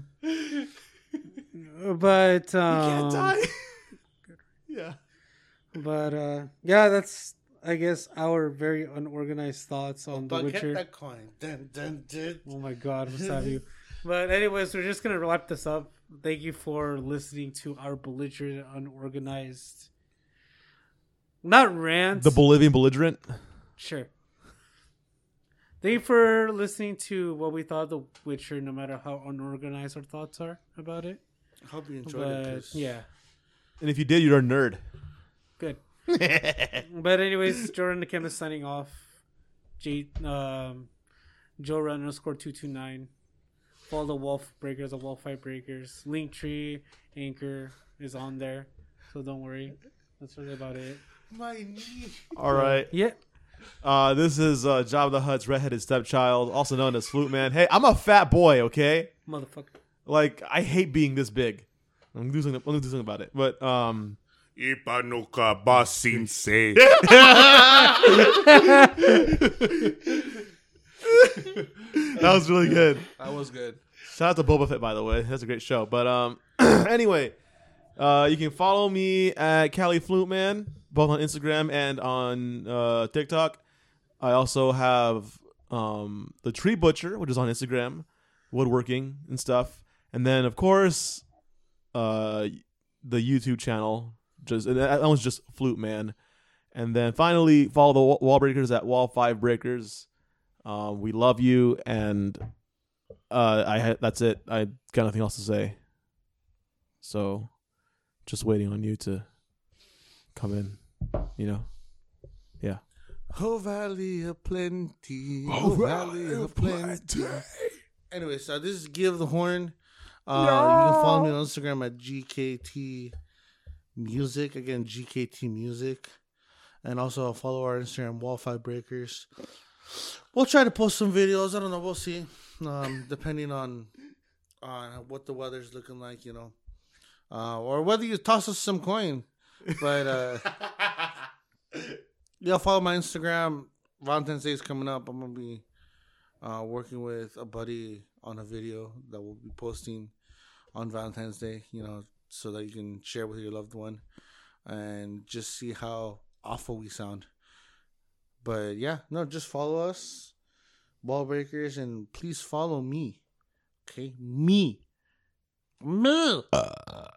But um, Can't die. Yeah. But uh, yeah, that's I guess our very unorganized thoughts on The But Witcher. get that coin. Dun, dun, dun. Oh my god, what's that you? But anyways, we're just gonna wrap this up. Thank you for listening to our belligerent, unorganized, not rant. The Bolivian belligerent. Sure. Thank you for listening to what we thought of The Witcher, no matter how unorganized our thoughts are about it. Hope you enjoyed But it. 'cause yeah, And if you did, you're a nerd. good. But anyways, Jordan the Chemist signing off. J um, Joe Run underscore two two nine. Follow the Wolf Breakers, the Wolf Fight Breakers. Linktree, Anchor is on there, so don't worry. That's really about it. My knee. All right. Yeah. Uh, this is uh, Jabba the Hutt's redheaded stepchild, also known as Flute Man. Hey, I'm a fat boy, okay? Motherfucker. Like, I hate being this big. I'm gonna do something, I'm gonna do something about it. But, um... Ipanuka basinse. that was really good. That was good. Shout out to Boba Fett, by the way. That's a great show. But um, anyway, uh, you can follow me at Cali Flute Man, both on Instagram and on uh, TikTok. I also have um, the Tree Butcher, which is on Instagram, woodworking and stuff. And then, of course, uh, the YouTube channel. Just and that one's just Flute Man. And then finally, follow the Wall Wall Breakers at Wall Five Breakers. Um, we love you, and uh, I ha- that's it. I got nothing else to say. So, just waiting on you to come in. You know, yeah. Oh, Valley of Plenty. Oh, Valley of Plenty. Anyway, so this is Give the Horn. Uh, You can follow me on Instagram at G K T Music. Again, G K T Music. And also follow our Instagram, Wall-Fi Breakers. We'll try to post some videos. I don't know. We'll see. Um, depending on on what the weather's looking like, you know. Uh, or whether you toss us some coin. But, uh, yeah, follow my Instagram. Valentine's Day is coming up. I'm going to be uh, working with a buddy on a video that we'll be posting on Valentine's Day, you know, so that you can share with your loved one and just see how awful we sound. But yeah, no, just follow us, Ball Breakers, and please follow me. Okay, me, me. Uh,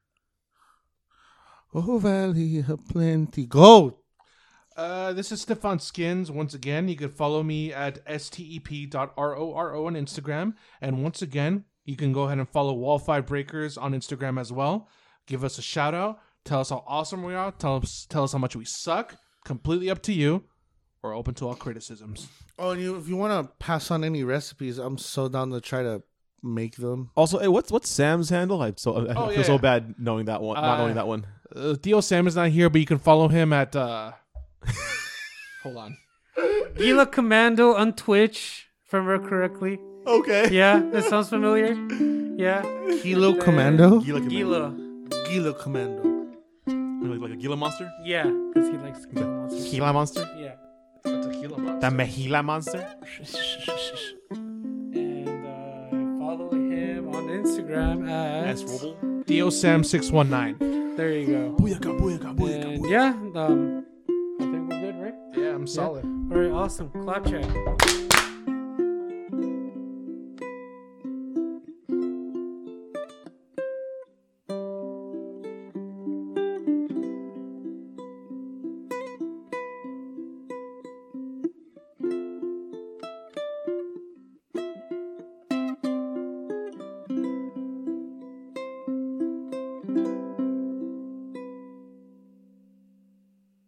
oh, Valley of Plenty, go. Uh, this is Stefan Skins. Once again, you can follow me at step dot roro on Instagram, and once again, you can go ahead and follow Wall-Fi Breakers on Instagram as well. Give us a shout out. Tell us how awesome we are. Tell us, tell us how much we suck. Completely up to you. We're open to all criticisms. Oh, and you, if you want to pass on any recipes, I'm so down to try to make them. Also, hey, what's what's Sam's handle? I so I Oh, feel yeah. so bad knowing that one, not Uh, knowing that one. Uh, Dio Sam is not here, but you can follow him at. Uh... Hold on. Gila Commando on Twitch, if I remember correctly. Okay. Yeah, that sounds familiar. Yeah. Kilo Commando? Gila, Gila. Gila Commando. like, like a Gila monster. Yeah, because he likes Gila monsters. Gila monster. Yeah. A tequila monster. The Mejila monster. And uh, follow him on Instagram at. S Roble. Dio Sam six one nine. There you go. Booyaka, booyaka, booyaka, And booyaka. yeah, um, I think we're good, right? Yeah, I'm solid. All right, awesome. Clap chat.